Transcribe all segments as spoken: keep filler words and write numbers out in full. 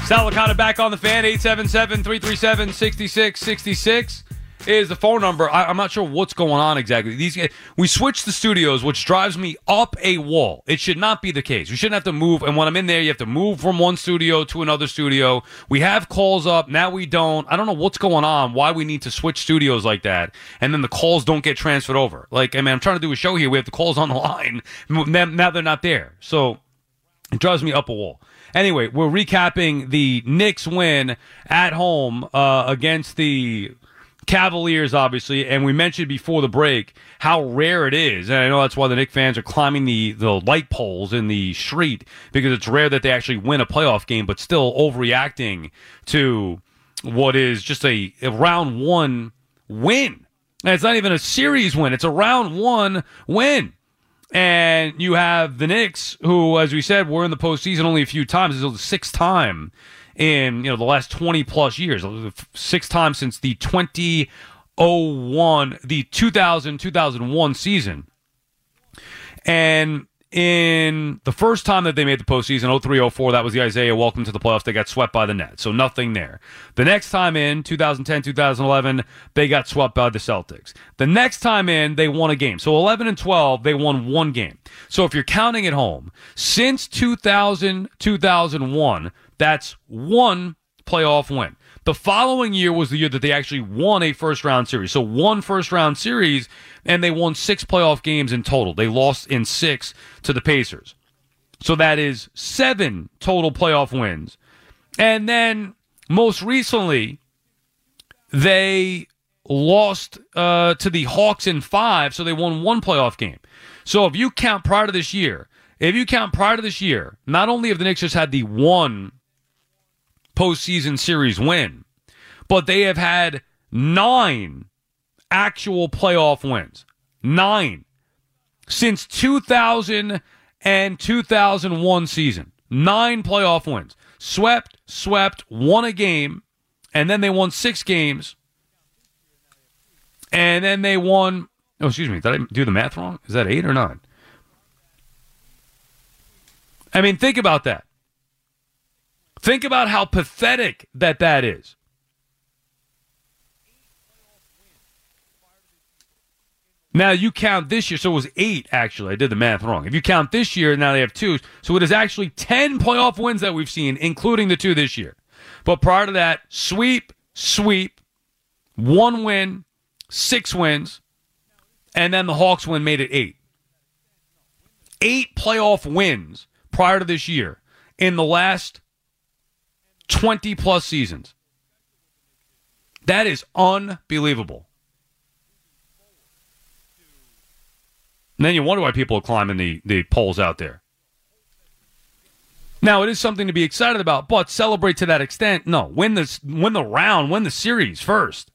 Sal Licata back on the fan. eight seven seven, three three seven, six six six six is the phone number. I, I'm not sure what's going on exactly. These We switched the studios, which drives me up a wall. It should not be the case. We shouldn't have to move. And when I'm in there, you have to move from one studio to another studio. We have calls up. Now we don't. I don't know what's going on, why we need to switch studios like that. And then the calls don't get transferred over. Like, I mean, I'm trying to do a show here. We have the calls on the line. Now they're not there. So it drives me up a wall. Anyway, we're recapping the Knicks win at home uh, against the Cavaliers, obviously, and we mentioned before the break how rare it is, and I know that's why the Knicks fans are climbing the, the light poles in the street, because it's rare that they actually win a playoff game, but still overreacting to what is just a, a round one win. And it's not even a series win, it's a round one win. And you have the Knicks, who, as we said, were in the postseason only a few times. This is the sixth time in, you know, the last twenty plus years, six times since the twenty oh one, the two thousand, two thousand one season. And in the first time that they made the postseason, oh three oh four, that was the Isaiah welcome to the playoffs. They got swept by the Nets, so nothing there. The next time in, two thousand ten, two thousand eleven, they got swept by the Celtics. The next time in, they won a game. So eleven and twelve, they won one game. So if you're counting at home, since two thousand, two thousand one, that's one playoff win. The following year was the year that they actually won a first-round series. So one first-round series, and they won six playoff games in total. They lost in six to the Pacers. So that is seven total playoff wins. And then, most recently, they lost uh, to the Hawks in five, so they won one playoff game. So if you count prior to this year, if you count prior to this year, not only have the Knicks just had the one postseason series win, but they have had nine actual playoff wins. Nine. Since two thousand and two thousand one season. Nine playoff wins. Swept, swept, won a game, and then they won six games. And then they won, oh, excuse me, did I do the math wrong? Is that eight or nine? I mean, think about that. Think about how pathetic that that is. Now, you count this year, so it was eight, actually. I did the math wrong. If you count this year, now they have two. So it is actually ten playoff wins that we've seen, including the two this year. But prior to that, sweep, sweep, one win, six wins, and then the Hawks win made it eight. Eight playoff wins prior to this year in the last twenty-plus seasons. That is unbelievable. And then you wonder why people are climbing the, the poles out there. Now, it is something to be excited about, but celebrate to that extent. No, win, this, win the round, win the series first.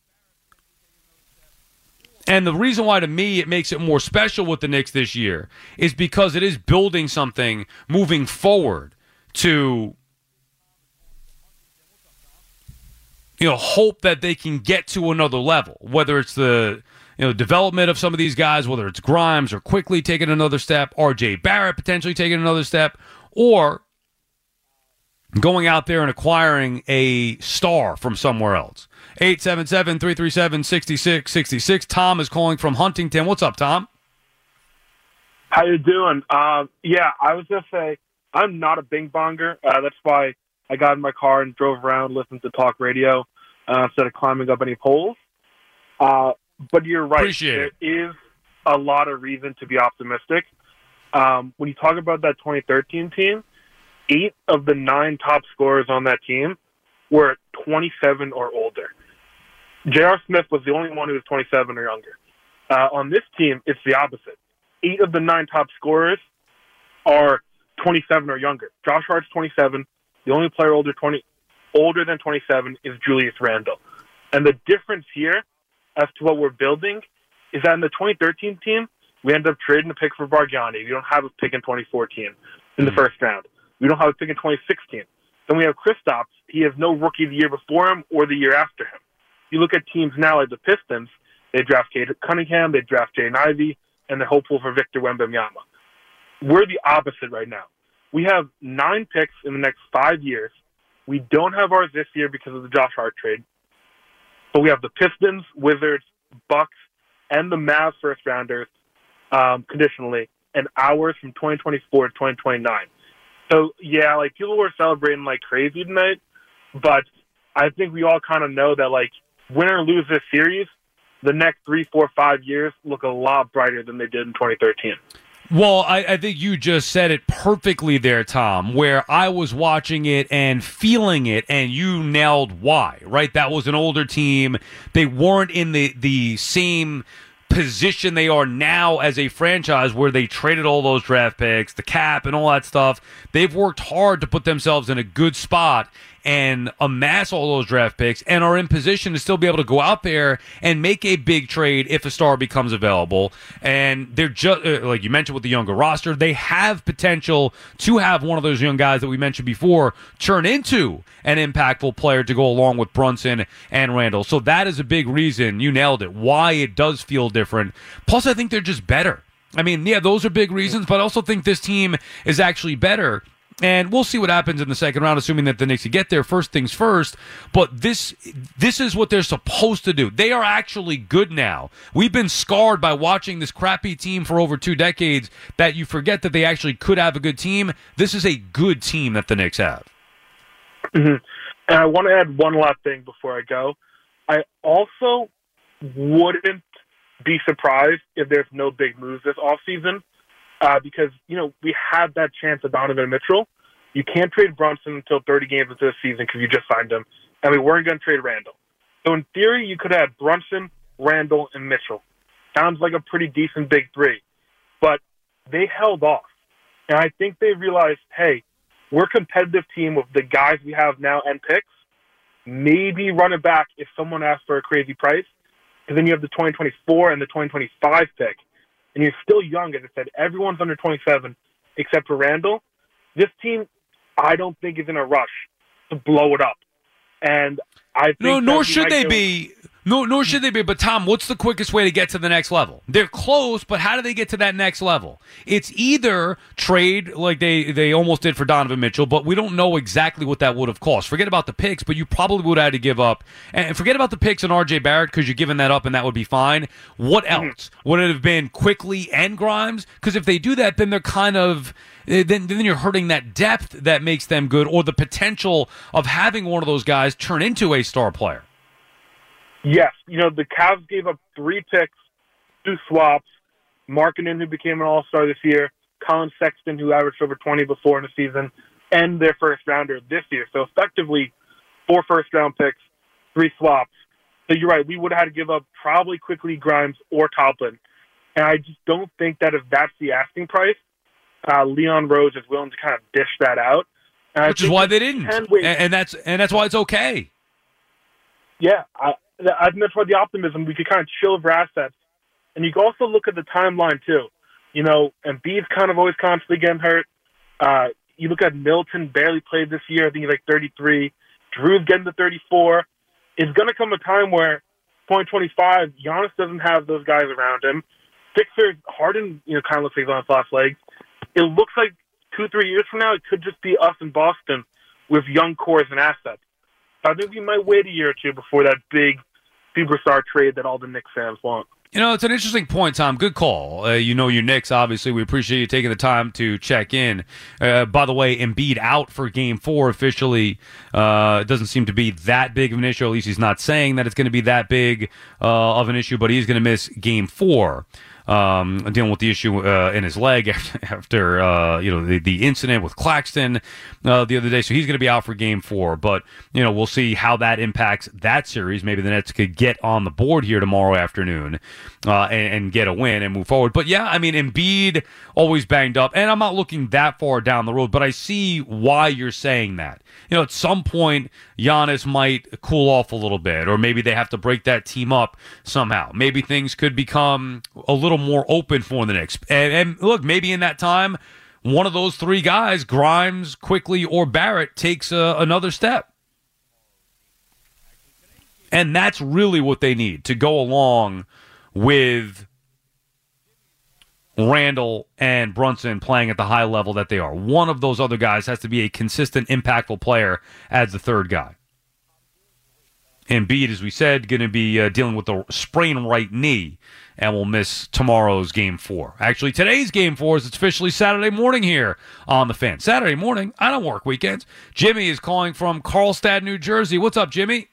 And the reason why, to me, it makes it more special with the Knicks this year is because it is building something moving forward to, you know, hope that they can get to another level, whether it's the, you know, development of some of these guys, whether it's Grimes or Quickly taking another step, R J Barrett potentially taking another step, or going out there and acquiring a star from somewhere else. eight seven seven, three three seven, six six six six. Tom is calling from Huntington. What's up, Tom? How you doing? Uh, yeah, I was going to say, I'm not a bing-bonger. Uh, that's why I got in my car and drove around, listened to talk radio uh, instead of climbing up any poles. Uh, but you're right. Appreciate there it. is a lot of reason to be optimistic. Um, when you talk about that twenty thirteen team, eight of the nine top scorers on that team were twenty-seven or older. J R. Smith was the only one who was twenty-seven or younger. Uh, on this team, it's the opposite. Eight of the nine top scorers are twenty-seven or younger. Josh Hart's twenty-seven. The only player older twenty older than twenty-seven is Julius Randle. And the difference here as to what we're building is that in the twenty thirteen team, we end up trading a pick for Bargnani. We don't have a pick in twenty fourteen in the first round. We don't have a pick in twenty sixteen. Then we have Kristaps. He has no rookie the year before him or the year after him. You look at teams now like the Pistons, they draft Cade Cunningham, they draft Jaden Ivey, and they're hopeful for Victor Wembanyama. We're the opposite right now. We have nine picks in the next five years We don't have ours this year because of the Josh Hart trade. But we have the Pistons, Wizards, Bucks, and the Mavs first rounders um, conditionally, and ours from twenty twenty-four to twenty twenty-nine. So, yeah, like, people were celebrating like crazy tonight, but I think we all kind of know that, like, win or lose this series, the next three, four, five years look a lot brighter than they did in twenty thirteen. Well, I, I think you just said it perfectly there, Tom, where I was watching it and feeling it, and you nailed why, right? That was an older team. They weren't in the, the same position they are now as a franchise where they traded all those draft picks, the cap, and all that stuff. They've worked hard to put themselves in a good spot and amass all those draft picks and are in position to still be able to go out there and make a big trade if a star becomes available. And they're just, uh, like you mentioned with the younger roster, they have potential to have one of those young guys that we mentioned before turn into an impactful player to go along with Brunson and Randall. So that is a big reason, you nailed it, why it does feel different. Plus, I think they're just better. I mean, yeah, those are big reasons, but I also think this team is actually better. And we'll see what happens in the second round, assuming that the Knicks get there. First things first. But this this is what they're supposed to do. They are actually good now. We've been scarred by watching this crappy team for over two decades that you forget that they actually could have a good team. This is a good team that the Knicks have. Mm-hmm. And I want to add one last thing before I go. I also wouldn't be surprised if there's no big moves this offseason. Uh, because, you know, we had that chance of Donovan Mitchell. You can't trade Brunson until thirty games into the season because you just signed him. And we weren't going to trade Randall. So in theory, you could have Brunson, Randall, and Mitchell. Sounds like a pretty decent big three. But they held off. And I think they realized, hey, we're a competitive team with the guys we have now and picks. Maybe run it back if someone asks for a crazy price. Because then you have the twenty twenty-four and the twenty twenty-five pick. And you're still young, as I said. Everyone's under twenty-seven except for Randall. This team, I don't think, is in a rush to blow it up. And I think no, nor should they be. No, nor should they be. But, Tom, what's the quickest way to get to the next level? They're close, but how do they get to that next level? It's either trade like they, they almost did for Donovan Mitchell, but we don't know exactly what that would have cost. Forget about the picks, but you probably would have had to give up. And forget about the picks on R J Barrett because you're giving that up and that would be fine. What else? Mm-hmm. Would it have been Quickly and Grimes? Because if they do that, then they're kind of... Then, then you're hurting that depth that makes them good or the potential of having one of those guys turn into a star player. Yes. You know, the Cavs gave up three picks, two swaps, Markkanen, who became an all-star this year, Colin Sexton, who averaged over twenty before in the season, and their first-rounder this year. So effectively, four first-round picks, three swaps. So you're right. We would have had to give up probably Quickly, Grimes, or Toppin. And I just don't think that if that's the asking price, uh, Leon Rose is willing to kind of dish that out. And Which is why they didn't. And, and that's and that's why it's okay. Yeah, I, I think that's why the optimism, we could kind of chill over assets. And you can also look at the timeline, too. You know, Embiid's kind of always constantly getting hurt. Uh, you look at Milton, barely played this year. I think he's like thirty-three. Drew's getting to thirty-four. It's going to come a time where twenty twenty-five, Giannis doesn't have those guys around him. Sixers, Harden, you know, kind of looks like he's on his last legs. It looks like two, three years from now, it could just be us in Boston with young cores and assets. I think we might wait a year or two before that big superstar trade that all the Knicks fans want. You know, it's an interesting point, Tom. Good call. Uh, you know your Knicks, obviously. We appreciate you taking the time to check in. Uh, by the way, Embiid out for Game four officially. Uh, it doesn't seem to be that big of an issue. At least he's not saying that it's going to be that big uh, of an issue, but he's going to miss Game four. Um, dealing with the issue uh, in his leg after, after uh, you know the, the incident with Claxton uh, the other day, so he's going to be out for Game Four. But you know we'll see how that impacts that series. Maybe the Nets could get on the board here tomorrow afternoon uh, and, and get a win and move forward. But yeah, I mean Embiid always banged up, and I'm not looking that far down the road, but I see why you're saying that. You know, at some point Giannis might cool off a little bit, or maybe they have to break that team up somehow. Maybe things could become a little more open for the Knicks. And, and look, maybe in that time, one of those three guys, Grimes, Quickly, or Barrett, takes uh, another step. And that's really what they need to go along with Randall and Brunson playing at the high level that they are. One of those other guys has to be a consistent, impactful player as the third guy. Embiid, as we said, going to be uh, dealing with the sprained right knee and will miss tomorrow's game four. Actually, today's game four is it's officially Saturday morning here on The Fan. Saturday morning, I don't work weekends. Jimmy is calling from Carlstadt, New Jersey. What's up, Jimmy?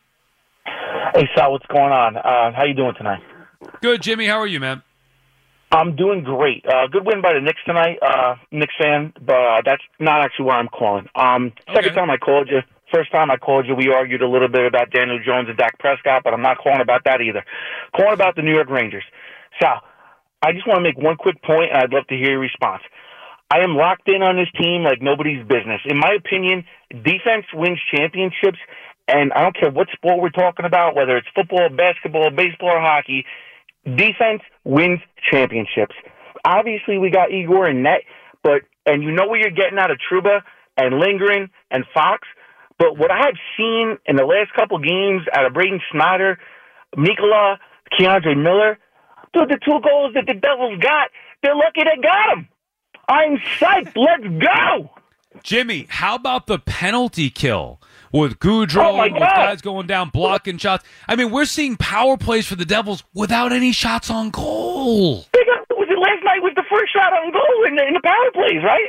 Hey, Sal, what's going on? Uh, how you doing tonight? Good, Jimmy. How are you, man? I'm doing great. Uh, good win by the Knicks tonight. Uh, Knicks fan, but uh, that's not actually why I'm calling. Um, second Okay. time I called you. First time I called you, we argued a little bit about Daniel Jones and Dak Prescott, but I'm not calling about that either. Calling about the New York Rangers. Sal, I just want to make one quick point, and I'd love to hear your response. I am locked in on this team like nobody's business. In my opinion, defense wins championships, and I don't care what sport we're talking about, whether it's football, basketball, baseball, or hockey, defense wins championships. Obviously, we got Igor and net, but and you know what you're getting out of Trouba and Lindgren and Fox. But what I have seen in the last couple games out of Braden Snyder, Mikola, Keandre Miller, dude, the two goals that the Devils got, they're lucky they got them. I'm psyched. Let's go. Jimmy, how about the penalty kill with Goudreau, Oh, my with God. guys going down, blocking shots? I mean, we're seeing power plays for the Devils without any shots on goal. They got, was it last night was the first shot on goal in the, in the power plays, right?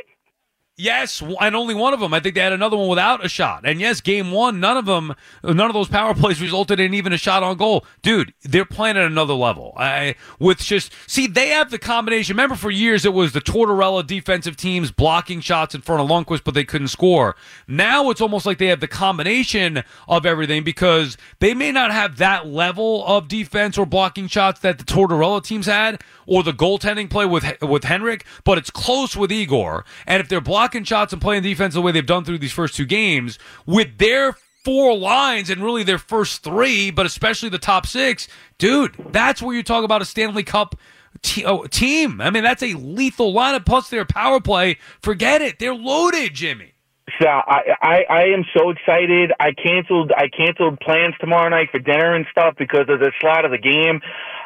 Yes, and only one of them. I think they had another one without a shot. And yes, game one, none of them, none of those power plays resulted in even a shot on goal. Dude, they're playing at another level. I with just see they have the combination. Remember, for years it was the Tortorella defensive teams blocking shots in front of Lundqvist, but they couldn't score. Now it's almost like they have the combination of everything because they may not have that level of defense or blocking shots that the Tortorella teams had, or the goaltending play with with Henrik, but it's close with Igor. And if they're blocking shots and playing defense the way they've done through these first two games, with their four lines and really their first three, but especially the top six, dude, that's where you talk about a Stanley Cup te- oh, team. I mean, that's a lethal lineup, plus their power play. Forget it. They're loaded, Jimmy. So I, I I am so excited. I canceled I canceled plans tomorrow night for dinner and stuff because of the slot of the game.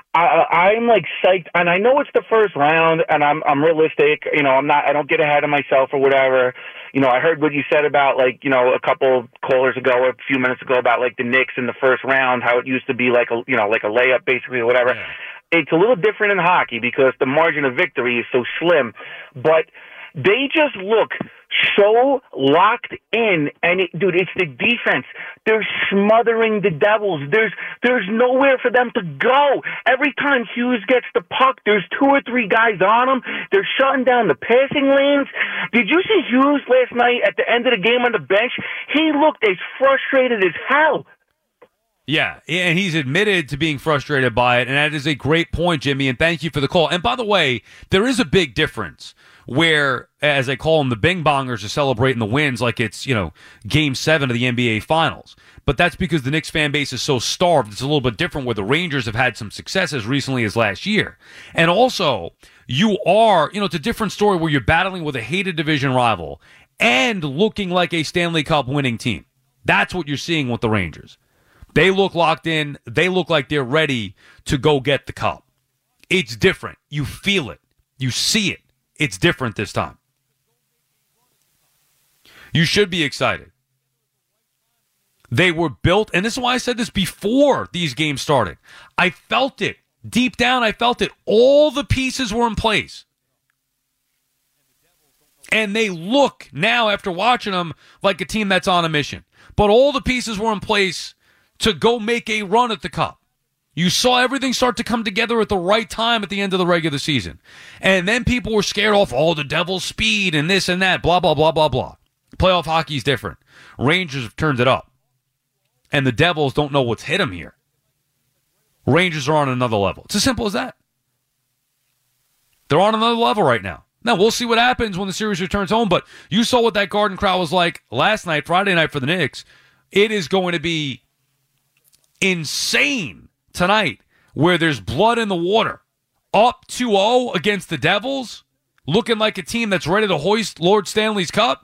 I, I'm like psyched, and I know it's the first round, and I'm I'm realistic. You know, I'm not. I don't get ahead of myself or whatever. You know, I heard what you said about like you know a couple callers ago, or a few minutes ago about like the Knicks in the first round, how it used to be like a you know like a layup basically or whatever. Yeah. It's a little different in hockey because the margin of victory is so slim, but they just look so locked in, and it, dude, it's the defense. They're smothering the Devils. There's there's nowhere for them to go. Every time Hughes gets the puck, there's two or three guys on him. They're shutting down the passing lanes. Did you see Hughes last night at the end of the game on the bench? He looked as frustrated as hell. Yeah, and he's admitted to being frustrated by it, and that is a great point, Jimmy, and thank you for the call. And by the way, there is a big difference where, as they call them, the Bing Bongers are celebrating the wins like it's, you know, game seven of the N B A Finals. But that's because the Knicks fan base is so starved. It's a little bit different where the Rangers have had some success as recently as last year. And also, you are, you know, it's a different story where you're battling with a hated division rival and looking like a Stanley Cup winning team. That's what you're seeing with the Rangers. They look locked in. They look like they're ready to go get the cup. It's different. You feel it. You see it. It's different this time. You should be excited. They were built, and this is why I said this before these games started. I felt it. Deep down, I felt it. All the pieces were in place. And they look now, after watching them, like a team that's on a mission. But all the pieces were in place to go make a run at the cup. You saw everything start to come together at the right time at the end of the regular season. And then people were scared off, oh, the Devils' speed and this and that, blah, blah, blah, blah, blah. Playoff hockey is different. Rangers have turned it up. And the Devils don't know what's hit them here. Rangers are on another level. It's as simple as that. They're on another level right now. Now, we'll see what happens when the series returns home, but you saw what that Garden crowd was like last night, Friday night for the Knicks. It is going to be insane tonight, where there's blood in the water. Up two oh against the Devils, looking like a team that's ready to hoist Lord Stanley's Cup.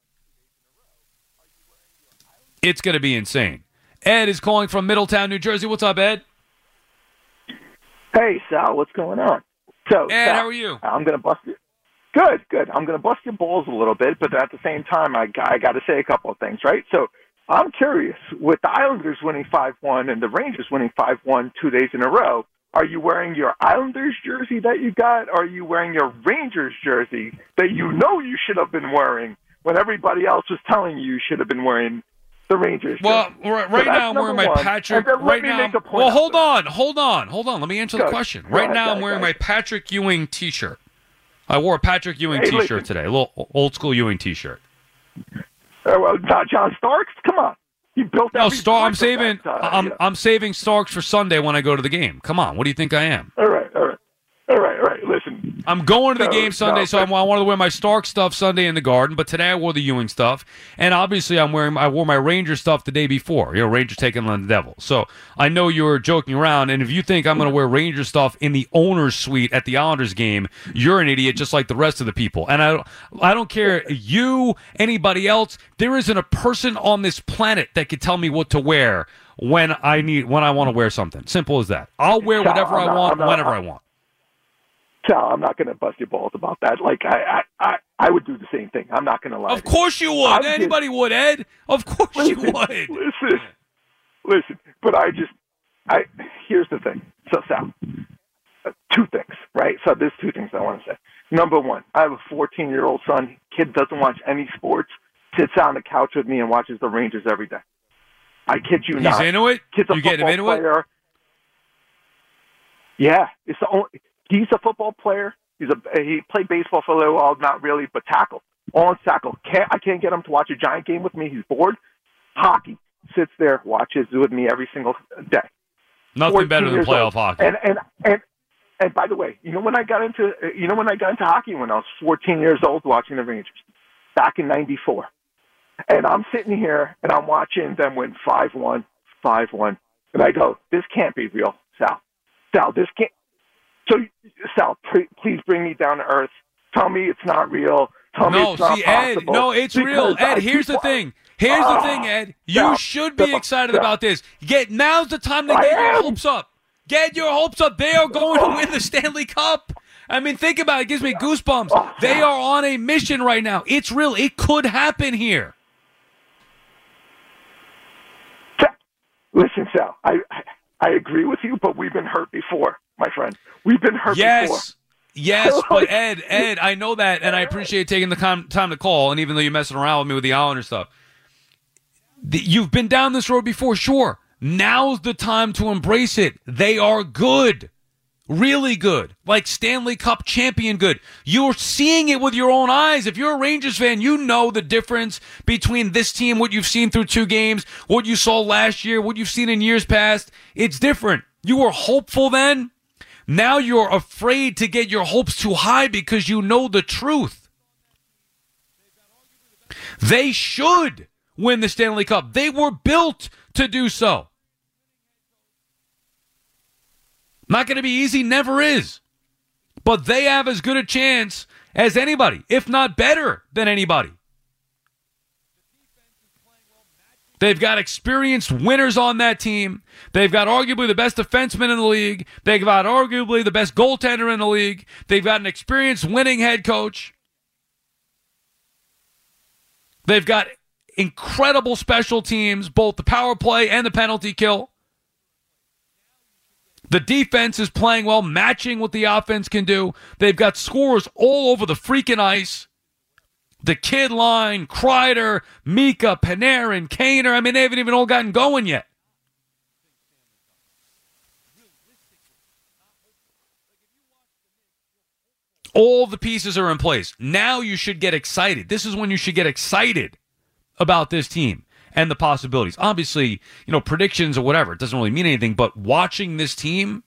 It's going to be insane. Ed is calling from Middletown, New Jersey. What's up, Ed? Hey, Sal, what's going on? So, Ed, Sal, how are you? I'm going to bust you. Good, good. I'm going to bust your balls a little bit, but at the same time, I, I got to say a couple of things, right? So I'm curious, with the Islanders winning five one and the Rangers winning five one two days in a row, are you wearing your Islanders jersey that you got, or are you wearing your Rangers jersey that you know you should have been wearing when everybody else was telling you you should have been wearing the Rangers jersey? Well, right, right so now I'm wearing my one. Patrick. And then Right let me now, make a point well, hold after. on, hold on, hold on. Let me answer Go the ahead. question. Go Right ahead, now, go I'm ahead, wearing go my ahead. Patrick Ewing T-shirt. I wore a Patrick Ewing Hey, T-shirt listen. today, a little old school Ewing T-shirt. Uh, well, not John Starks? Come on. He built No, every Star. I'm brick of saving. that, uh, I'm you know. I'm saving Starks for Sunday when I go to the game. Come on, what do you think I am? All right, all right. All right, all right. Listen. I'm going to the No, game Sunday, no, so but- I wanted to wear my Stark stuff Sunday in the Garden. But today I wore the Ewing stuff, and obviously I'm wearing. I wore my Ranger stuff the day before. You know, Rangers taking on the Devils. So I know you were joking around, and if you think I'm going to wear Ranger stuff in the owner's suite at the Islanders game, you're an idiot, just like the rest of the people. And I, I don't care you, anybody else. There isn't a person on this planet that could tell me what to wear when I need when I want to wear something. Simple as that. I'll wear Sal, whatever I'm I not- want, I'm not- whenever I want. Sal, I'm not going to bust your balls about that. Like, I, I, I, I would do the same thing. I'm not going to lie. Of to you. course you would. I'm just- Anybody would, Ed. Of course you Listen, would. Listen, listen. But I just, I. Here's the thing. So, Sal, uh, two things, right? So there's two things I want to say. Number one, I have a fourteen-year-old son. Kid doesn't watch any sports. Sits on the couch with me and watches the Rangers every day. I kid you He's not. into it? Kid's a You getting him football into it? player. Yeah, it's the only. He's a football player. He's a he played baseball for a little while, not really, but tackle. All in tackle. Can't I can't get him to watch a Giant game with me. He's bored. Hockey. Sits there, watches with me every single day. Nothing better than fourteen years playoff old. hockey. And and and and by the way, you know when I got into you know when I got into hockey when I was fourteen years old watching the Rangers back in ninety-four. And I'm sitting here and I'm watching them win five one, five one. And I go, this can't be real, Sal. Sal, this can't. So, Sal, pre- please bring me down to earth. Tell me it's not real. Tell me No, it's not see, Ed, possible. no, it's real. Because I Ed, here's keep- the thing. Here's the Ah, thing, Ed. You Sal, should be Sal, excited Sal. about this. Get Now's the time to I get your am. hopes up. Get your hopes up. They are going to win the Stanley Cup. I mean, think about it. It gives me goosebumps. Oh, They are on a mission right now. It's real. It could happen here. Sal, listen, Sal, I, I I agree with you, but we've been hurt before, my friend. We've been hurt before. Yes. Yes, but Ed, Ed, I know that, and I appreciate taking the time, time to call, and even though you're messing around with me with the Islander stuff. The, you've been down this road before, sure. Now's the time to embrace it. They are good. Really good. Like Stanley Cup champion good. You're seeing it with your own eyes. If you're a Rangers fan, you know the difference between this team, what you've seen through two games, what you saw last year, what you've seen in years past. It's different. You were hopeful then. Now you're afraid to get your hopes too high because you know the truth. They should win the Stanley Cup. They were built to do so. Not going to be easy, never is. But they have as good a chance as anybody, if not better than anybody. They've got experienced winners on that team. They've got arguably the best defenseman in the league. They've got arguably the best goaltender in the league. They've got an experienced winning head coach. They've got incredible special teams, both the power play and the penalty kill. The defense is playing well, matching what the offense can do. They've got scorers all over the freaking ice. The kid line, Kreider, Mika, Panarin, Kaner. I mean, they haven't even all gotten going yet. All the pieces are in place. Now you should get excited. This is when you should get excited about this team and the possibilities. Obviously, you know, predictions or whatever, it doesn't really mean anything, but watching this team,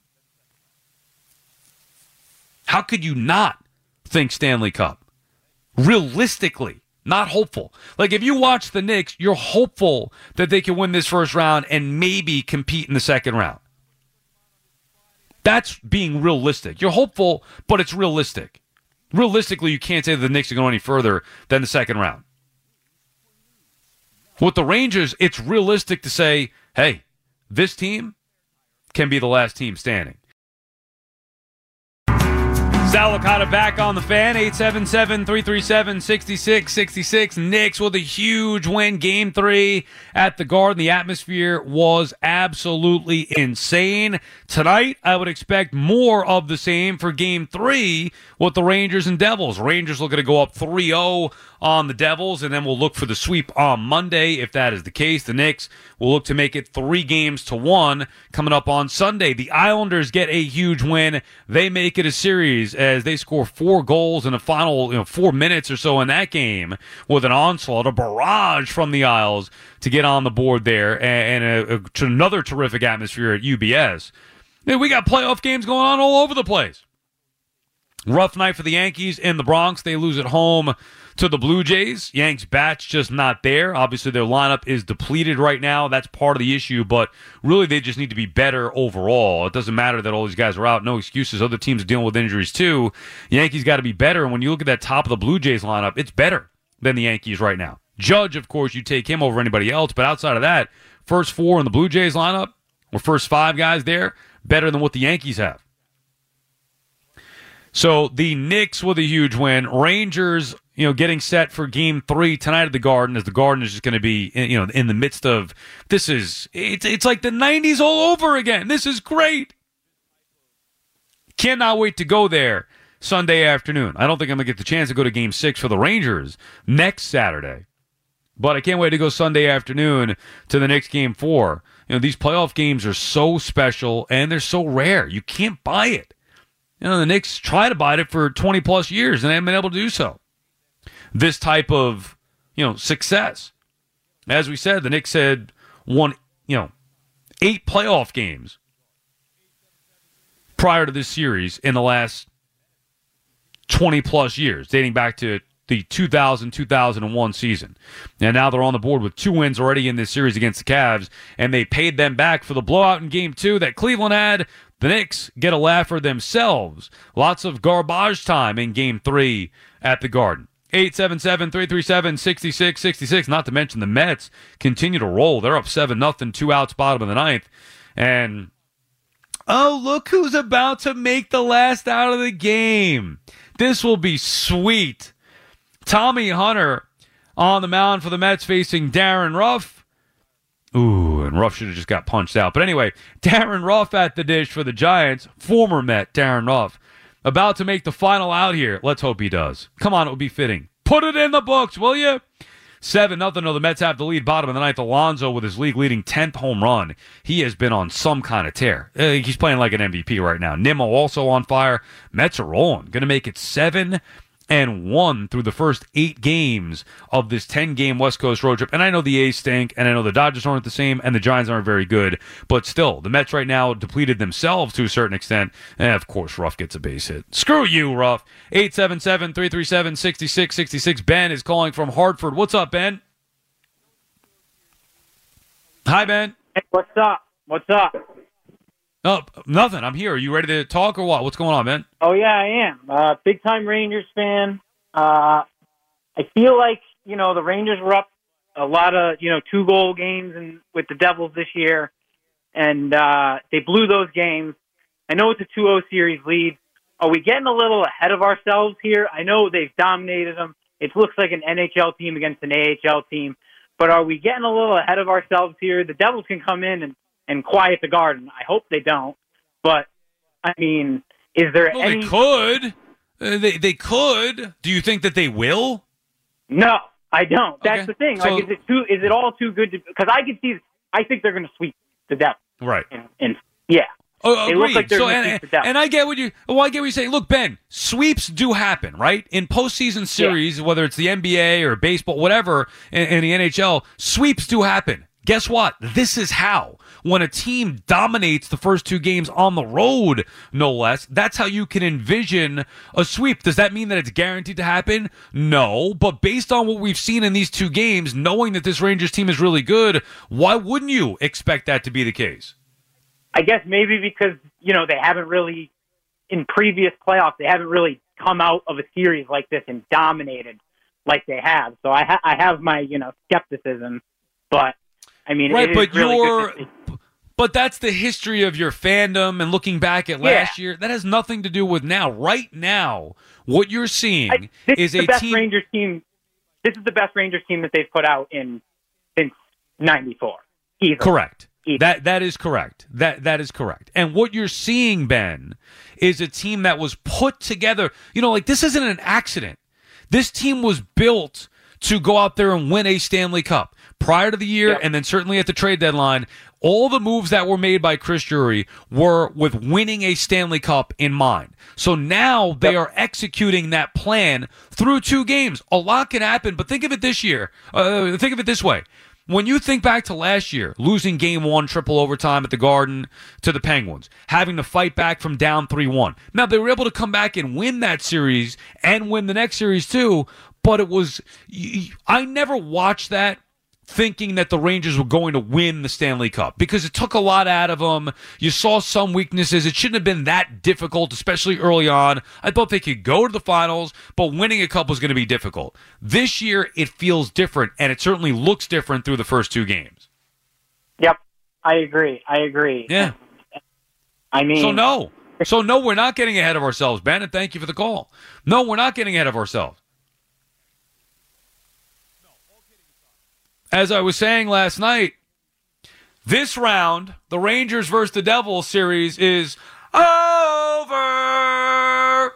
how could you not think Stanley Cup? Realistically, not hopeful. Like, if you watch the Knicks, you're hopeful that they can win this first round and maybe compete in the second round. That's being realistic. You're hopeful, but it's realistic. Realistically, you can't say that the Knicks are going any further than the second round. With the Rangers, it's realistic to say, hey, this team can be the last team standing. Sal Licata back on the Fan, eight seven seven, three three seven, six six six six. Knicks with a huge win, game three at the Garden. The atmosphere was absolutely insane. Tonight, I would expect more of the same for game three with the Rangers and Devils. Rangers looking to go up three oh on the Devils, and then we'll look for the sweep on Monday. If that is the case, the Knicks will look to make it three games to one coming up on Sunday. The Islanders get a huge win. They make it a series as they score four goals in the final you know, four minutes or so in that game with an onslaught, a barrage from the Isles to get on the board there, and, and a, a, another terrific atmosphere at U B S. And we got playoff games going on all over the place. Rough night for the Yankees in the Bronx. They lose at home to the Blue Jays. Yanks bats just not there. Obviously, their lineup is depleted right now. That's part of the issue, but really they just need to be better overall. It doesn't matter that all these guys are out. No excuses. Other teams are dealing with injuries too. Yankees got to be better, and when you look at that top of the Blue Jays lineup, it's better than the Yankees right now. Judge, of course, you take him over anybody else, but outside of that, first four in the Blue Jays lineup, or first five guys there, better than what the Yankees have. So the Knicks with a huge win. Rangers, you know, getting set for game three tonight at the Garden, as the Garden is just going to be, you know, in the midst of, this is, it's, it's like the nineties all over again. This is great. Cannot wait to go there Sunday afternoon. I don't think I'm going to get the chance to go to game six for the Rangers next Saturday. But I can't wait to go Sunday afternoon to the Knicks game four. You know, these playoff games are so special and they're so rare. You can't buy it. You know, the Knicks try to buy it for twenty plus years and they haven't been able to do so. This type of, you know, success. As we said, the Knicks had won, you know, eight playoff games prior to this series in the last twenty plus years, dating back to the two thousand two thousand one season. And now they're on the board with two wins already in this series against the Cavs, and they paid them back for the blowout in game two that Cleveland had. The Knicks get a laugher themselves. Lots of garbage time in game three at the Garden. eight seven seven, three three seven, six six six six. Not to mention the Mets continue to roll. They're up seven nothing, two outs, bottom of the ninth. And, oh, look who's about to make the last out of the game. This will be sweet. Tommy Hunter on the mound for the Mets facing Darren Ruff. Ooh, and Ruff should have just got punched out. But anyway, Darren Ruff at the dish for the Giants. Former Met, Darren Ruff. About to make the final out here. Let's hope he does. Come on, it would be fitting. Put it in the books, will you? seven nothing. No, the Mets have the lead. Bottom of the ninth, Alonso with his league-leading tenth home run. He has been on some kind of tear. Uh, he's playing like an M V P right now. Nimmo also on fire. Mets are rolling. Going to make it seven and one through the first eight games of this ten-game West Coast road trip. And I know the A's stink, and I know the Dodgers aren't the same, and the Giants aren't very good. But still, the Mets right now depleted themselves to a certain extent. And, of course, Ruff gets a base hit. Screw you, Ruff. eight seven seven, three three seven, six six six six. Ben is calling from Hartford. What's up, Ben? Hi, Ben. Hey, what's up? What's up? Oh, nothing. I'm here. Are you ready to talk or what? What's going on, man? Oh, yeah, I am. Uh, big-time Rangers fan. Uh, I feel like, you know, the Rangers were up a lot of, you know, two-goal games and with the Devils this year, and uh, they blew those games. I know it's a two oh series lead. Are we getting a little ahead of ourselves here? I know they've dominated them. It looks like an N H L team against an A H L team, but are we getting a little ahead of ourselves here? The Devils can come in and and quiet the Garden. I hope they don't. But, I mean, is there well, any... They could. Uh, they, they could. Do you think that they will? No, I don't. That's okay. the thing. So, like, is it too? Is it all too good to... Because I can see... I think they're going to sweep the Devils. Right. And, and yeah. Oh, they agreed. look like they're so, going to and, sweep the Devils. and I get what you... Well, I get what you're saying. Look, Ben, sweeps do happen, right? In postseason series, yeah. whether it's the N B A or baseball, whatever, in, in the N H L, sweeps do happen. Guess what? This is how. When a team dominates the first two games on the road, no less, that's how you can envision a sweep. Does that mean that it's guaranteed to happen? No, but based on what we've seen in these two games, knowing that this Rangers team is really good, why wouldn't you expect that to be the case? I guess maybe because, you know, they haven't really, in previous playoffs, they haven't really come out of a series like this and dominated like they have. So I, ha- I have my, you know, skepticism, but I mean, right, it but is really you're, good to see. But that's the history of your fandom and looking back at last Yeah. year. That has nothing to do with now. Right now, what you're seeing I, this is is the a best team. Rangers team. This is the best Rangers team that they've put out in since ninety-four. Easily. Correct. Easily. That that is correct. That that is correct. And what you're seeing, Ben, is a team that was put together. You know, like this isn't an accident. This team was built to go out there and win a Stanley Cup prior to the year, Yep. and then certainly at the trade deadline. All the moves that were made by Chris Drury were with winning a Stanley Cup in mind. So now they Yep. are executing that plan through two games. A lot can happen, but think of it this year. Uh, think of it this way. When you think back to last year, losing game one, triple overtime at the Garden to the Penguins, having to fight back from down three one. Now, they were able to come back and win that series and win the next series too, but it was, I never watched that thinking that the Rangers were going to win the Stanley Cup because it took a lot out of them. You saw some weaknesses. It shouldn't have been that difficult, especially early on. I thought they could go to the finals, but winning a cup was going to be difficult. This year, it feels different, and it certainly looks different through the first two games. Yep, I agree. I agree. Yeah. I mean, So no. So no, we're not getting ahead of ourselves, Ben, and thank you for the call. No, we're not getting ahead of ourselves. As I was saying last night, this round, the Rangers versus the Devils series is over.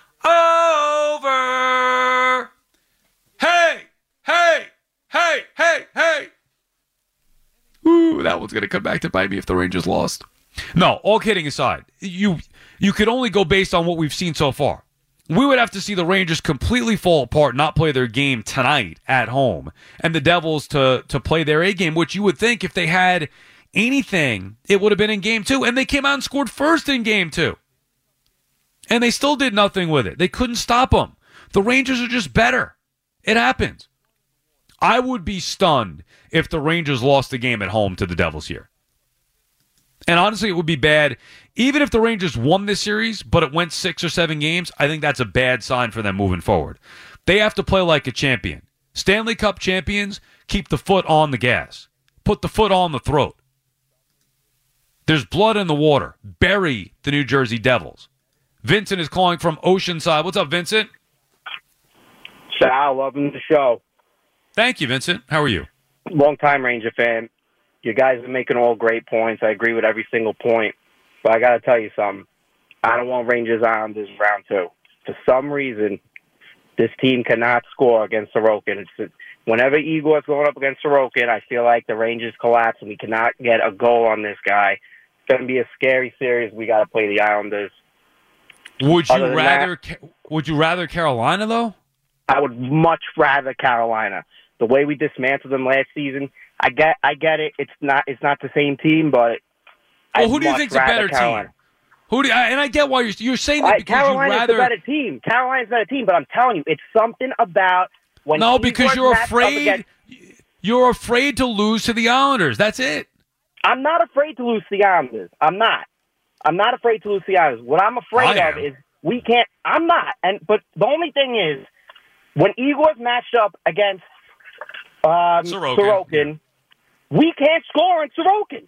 Over. Hey, hey, hey, hey, hey. Ooh, that one's going to come back to bite me if the Rangers lost. No, all kidding aside, you you could only go based on what we've seen so far. We would have to see the Rangers completely fall apart, not play their game tonight at home, and the Devils to to play their A game, which you would think if they had anything, it would have been in game two. And they came out and scored first in game two. And they still did nothing with it. They couldn't stop them. The Rangers are just better. It happens. I would be stunned if the Rangers lost the game at home to the Devils here. And honestly, it would be bad. Even if the Rangers won this series, but it went six or seven games, I think that's a bad sign for them moving forward. They have to play like a champion. Stanley Cup champions keep the foot on the gas. Put the foot on the throat. There's blood in the water. Bury the New Jersey Devils. Vincent is calling from Oceanside. What's up, Vincent? Sal, loving the show. Thank you, Vincent. How are you? Long-time Ranger fan. You guys are making all great points. I agree with every single point. But I got to tell you something. I don't want Rangers Islanders round two. For some reason, this team cannot score against Sorokin. It's, whenever Igor's going up against Sorokin, I feel like the Rangers collapse and we cannot get a goal on this guy. It's going to be a scary series. We got to play the Islanders. Would you Other than rather? Would you rather Carolina though? I would much rather Carolina. The way we dismantled them last season, I get, I get it. It's not, it's not the same team, but Well, I'd who do you much think's a rather better Carolina. team? Who do you, and I get why you're you're saying that Right, because Carolina's you rather the better team. Carolina's the better team, but I'm telling you, it's something about when no Igor because you're matched up afraid against- you're afraid to lose to the Islanders. That's it. I'm not afraid to lose to the Islanders. I'm not. I'm not afraid to lose to the Islanders. What I'm afraid I of am. is we can't. I'm not. And but the only thing is, when Igor's matched up against um, Sorokin, Sorokin, we can't score on Sorokin.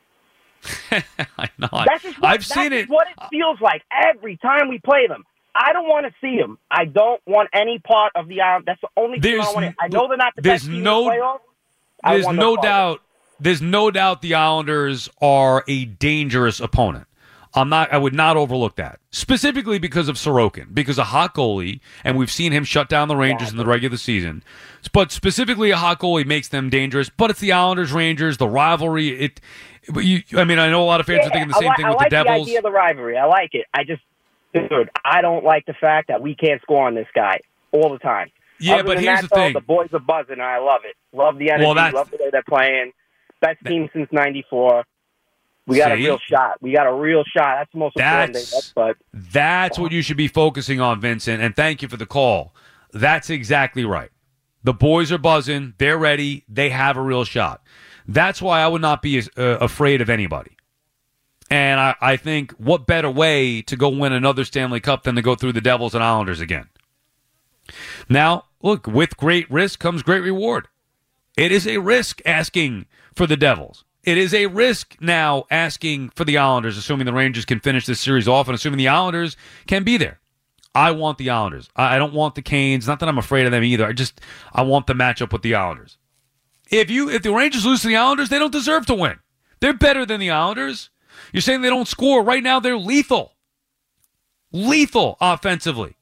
I know. That's just what, I've that's seen just it. what it feels like every time we play them. I don't want to see them. I don't want any part of the Island. That's the only thing There's I want. I know they're not the there's best team no- in the playoffs. I There's want no the doubt. There's no doubt the Islanders are a dangerous opponent. I'm not. I would not overlook that, specifically because of Sorokin, because a hot goalie, and we've seen him shut down the Rangers in the regular season. But specifically, a hot goalie makes them dangerous. But it's the Islanders, Rangers, the rivalry. It. But you, I mean, I know a lot of fans Yeah, are thinking the I same li- thing I with like the Devils. idea of the rivalry. I like it. I just, dude, I don't like the fact that we can't score on this guy all the time. Yeah, Other but than here's that, the though, thing. the boys are buzzing, and I love it. Love the energy. Well, that's- love the way they're playing. Best team since ninety-four. We got See? a real shot. We got a real shot. That's the most important That's- thing. But That's what you should be focusing on, Vincent, and thank you for the call. That's exactly right. The boys are buzzing. They're ready. They have a real shot. That's why I would not be as, uh, afraid of anybody. And I, I think what better way to go win another Stanley Cup than to go through the Devils and Islanders again? Now, look, with great risk comes great reward. It is a risk asking for the Devils. It is a risk now asking for the Islanders, assuming the Rangers can finish this series off and assuming the Islanders can be there. I want the Islanders. I don't want the Canes. Not that I'm afraid of them either. I just I want the matchup with the Islanders. If you if the Rangers lose to the Islanders, they don't deserve to win. They're better than the Islanders. You're saying they don't score. Right now, they're lethal. Lethal offensively.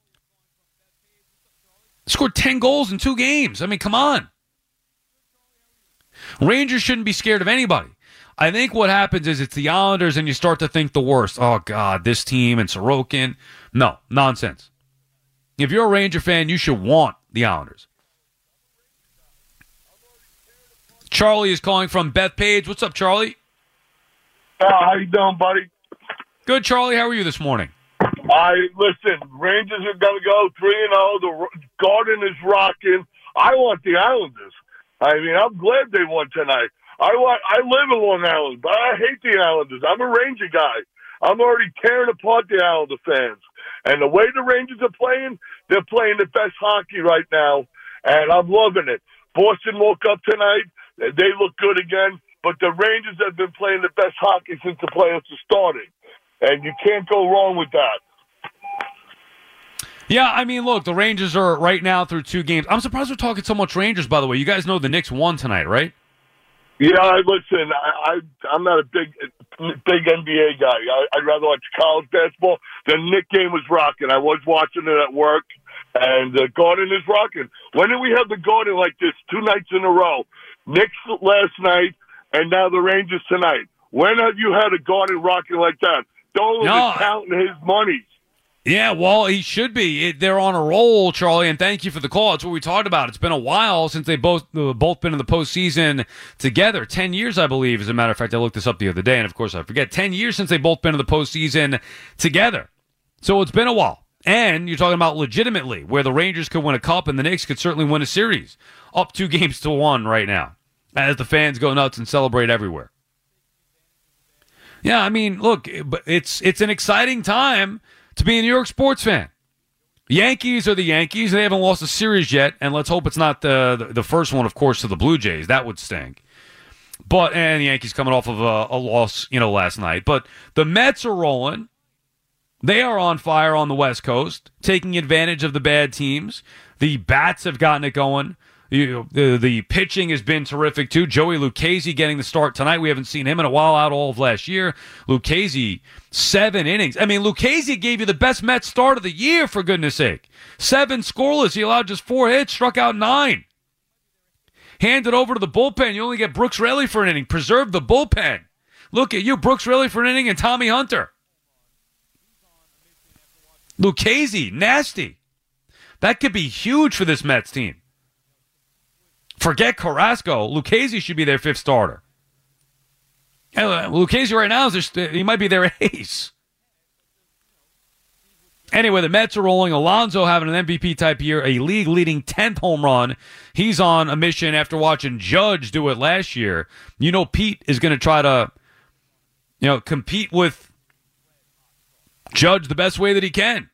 Scored ten goals in two games. I mean, come on. Rangers shouldn't be scared of anybody. I think what happens is it's the Islanders and you start to think the worst. Oh, God, this team and Sorokin. No, nonsense. If you're a Ranger fan, you should want the Islanders. Charlie is calling from Bethpage. What's up, Charlie? Uh, how you doing, buddy? Good, Charlie. How are you this morning? I listen. Rangers are going to go three and zero. The Garden is rocking. I want the Islanders. I mean, I'm glad they won tonight. I want. I live in Long Island, but I hate the Islanders. I'm a Ranger guy. I'm already tearing apart the Islander fans. And the way the Rangers are playing, they're playing the best hockey right now, and I'm loving it. Boston woke up tonight. They look good again, but the Rangers have been playing the best hockey since the playoffs are starting, and you can't go wrong with that. Yeah, I mean, look, the Rangers are right now through two games. I'm surprised we're talking so much Rangers, by the way. You guys know the Knicks won tonight, right? Yeah, listen, I, I, I'm not a big big N B A guy. I, I'd rather watch college basketball. The Knicks game was rocking. I was watching it at work, and the Garden is rocking. When did we have the Garden like this two nights in a row? Knicks last night, and now the Rangers tonight. When have you had a Garden rocking like that? Dolan no, is counting his money. Yeah, well, he should be. It, they're on a roll, Charlie, and thank you for the call. It's what we talked about. It's been a while since they both uh, both been in the postseason together. Ten years, I believe. As a matter of fact, I looked this up the other day, and of course I forget. Ten years since they both been in the postseason together. So it's been a while. And you're talking about legitimately, where the Rangers could win a cup and the Knicks could certainly win a series. Up two games to one right now, as the fans go nuts and celebrate everywhere. Yeah, I mean, look, it's it's an exciting time to be a New York sports fan. Yankees are the Yankees. They haven't lost a series yet, and let's hope it's not the, the, the first one, of course, to the Blue Jays. That would stink. But, and the Yankees coming off of a, a loss, you know, last night. But the Mets are rolling. They are on fire on the West Coast, taking advantage of the bad teams. The bats have gotten it going. You, the, the pitching has been terrific, too. Joey Lucchesi getting the start tonight. We haven't seen him in a while out all of last year. Lucchesi, seven innings. I mean, Lucchesi gave you the best Mets start of the year, for goodness sake. Seven scoreless. He allowed just four hits, struck out nine. Handed over to the bullpen. You only get Brooks Raley for an inning. Preserve the bullpen. Look at you, Brooks Raley for an inning and Tommy Hunter. Lucchesi, nasty. That could be huge for this Mets team. Forget Carrasco. Lucchesi should be their fifth starter. Lucchesi right now, is their, he might be their ace. Anyway, the Mets are rolling. Alonso having an M V P type year, a league-leading tenth home run. He's on a mission after watching Judge do it last year. You know Pete is going to try to, you know, compete with Judge the best way that he can.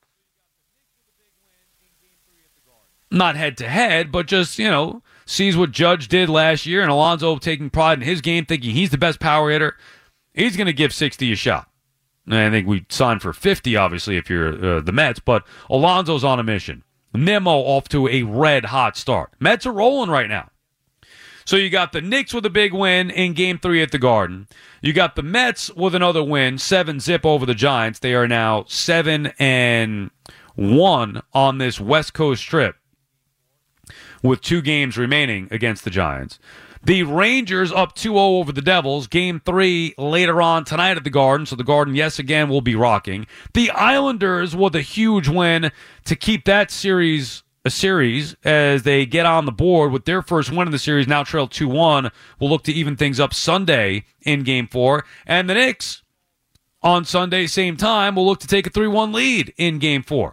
Not head-to-head, but just, you know, sees what Judge did last year, and Alonso taking pride in his game, thinking he's the best power hitter. He's going to give sixty a shot. And I think we signed for fifty, obviously, if you're uh, the Mets, but Alonso's on a mission. Nimmo off to a red-hot start. Mets are rolling right now. So you got the Knicks with a big win in Game three at the Garden. You got the Mets with another win, seven zip over the Giants. They are now seven and one on this West Coast trip, with two games remaining against the Giants. The Rangers up two oh over the Devils. Game three later on tonight at the Garden. So the Garden, yes, again, will be rocking. The Islanders with a huge win to keep that series a series as they get on the board with their first win of the series, now trail two one. We'll look to even things up Sunday in Game four. And the Knicks on Sunday, same time, will look to take a three one lead in Game four.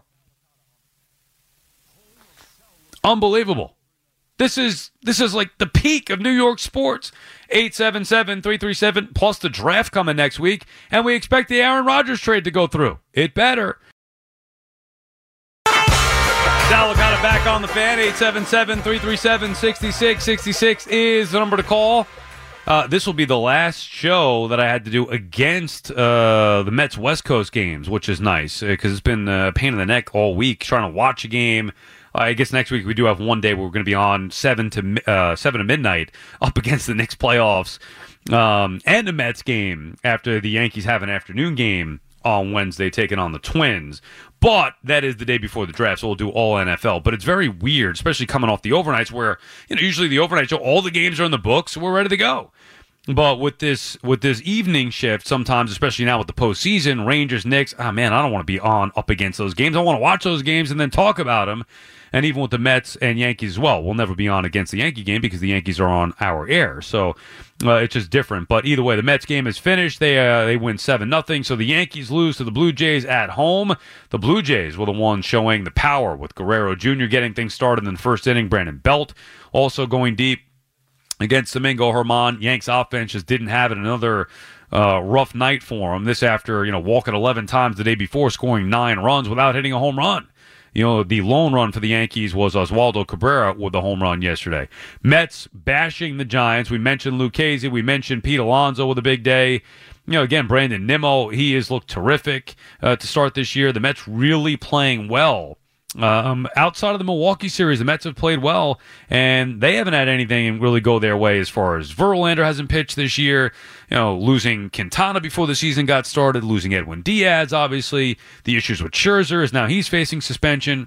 Unbelievable. This is this is like the peak of New York sports. eight seven seven, three three seven, plus the draft coming next week, and we expect the Aaron Rodgers trade to go through. It better. Sal got it back on the fan. eight seven seven, three three seven, six six six six is the number to call. Uh, this will be the last show that I had to do against uh, the Mets West Coast games, which is nice because it's been a pain in the neck all week trying to watch a game. I guess next week we do have one day where we're going to be on seven to uh, seven to midnight up against the Knicks playoffs um, and the Mets game after the Yankees have an afternoon game on Wednesday taking on the Twins. But that is the day before the draft, so we'll do all N F L. But it's very weird, especially coming off the overnights where, you know, usually the overnight show, all the games are in the books, so we're ready to go. But with this with this evening shift, sometimes, especially now with the postseason, Rangers, Knicks, ah, man, I don't want to be on up against those games. I want to watch those games and then talk about them. And even with the Mets and Yankees as well, we'll never be on against the Yankee game because the Yankees are on our air. So uh, it's just different. But either way, the Mets game is finished. They uh, they win seven nothing. So the Yankees lose to the Blue Jays at home. The Blue Jays were the ones showing the power with Guerrero Junior getting things started in the first inning. Brandon Belt also going deep against Domingo Germán. Yanks offense just didn't have it. Another uh, rough night for him. This after, you know, walking eleven times the day before, scoring nine runs without hitting a home run. You know, the lone run for the Yankees was Oswaldo Cabrera with the home run yesterday. Mets bashing the Giants. We mentioned Lucchesi. We mentioned Pete Alonso with a big day. You know, again, Brandon Nimmo, he has looked terrific uh, to start this year. The Mets really playing well. Um, outside of the Milwaukee series, the Mets have played well, and they haven't had anything really go their way as far as Verlander hasn't pitched this year. You know, losing Quintana before the season got started, losing Edwin Diaz, obviously. The issues with Scherzer is now he's facing suspension.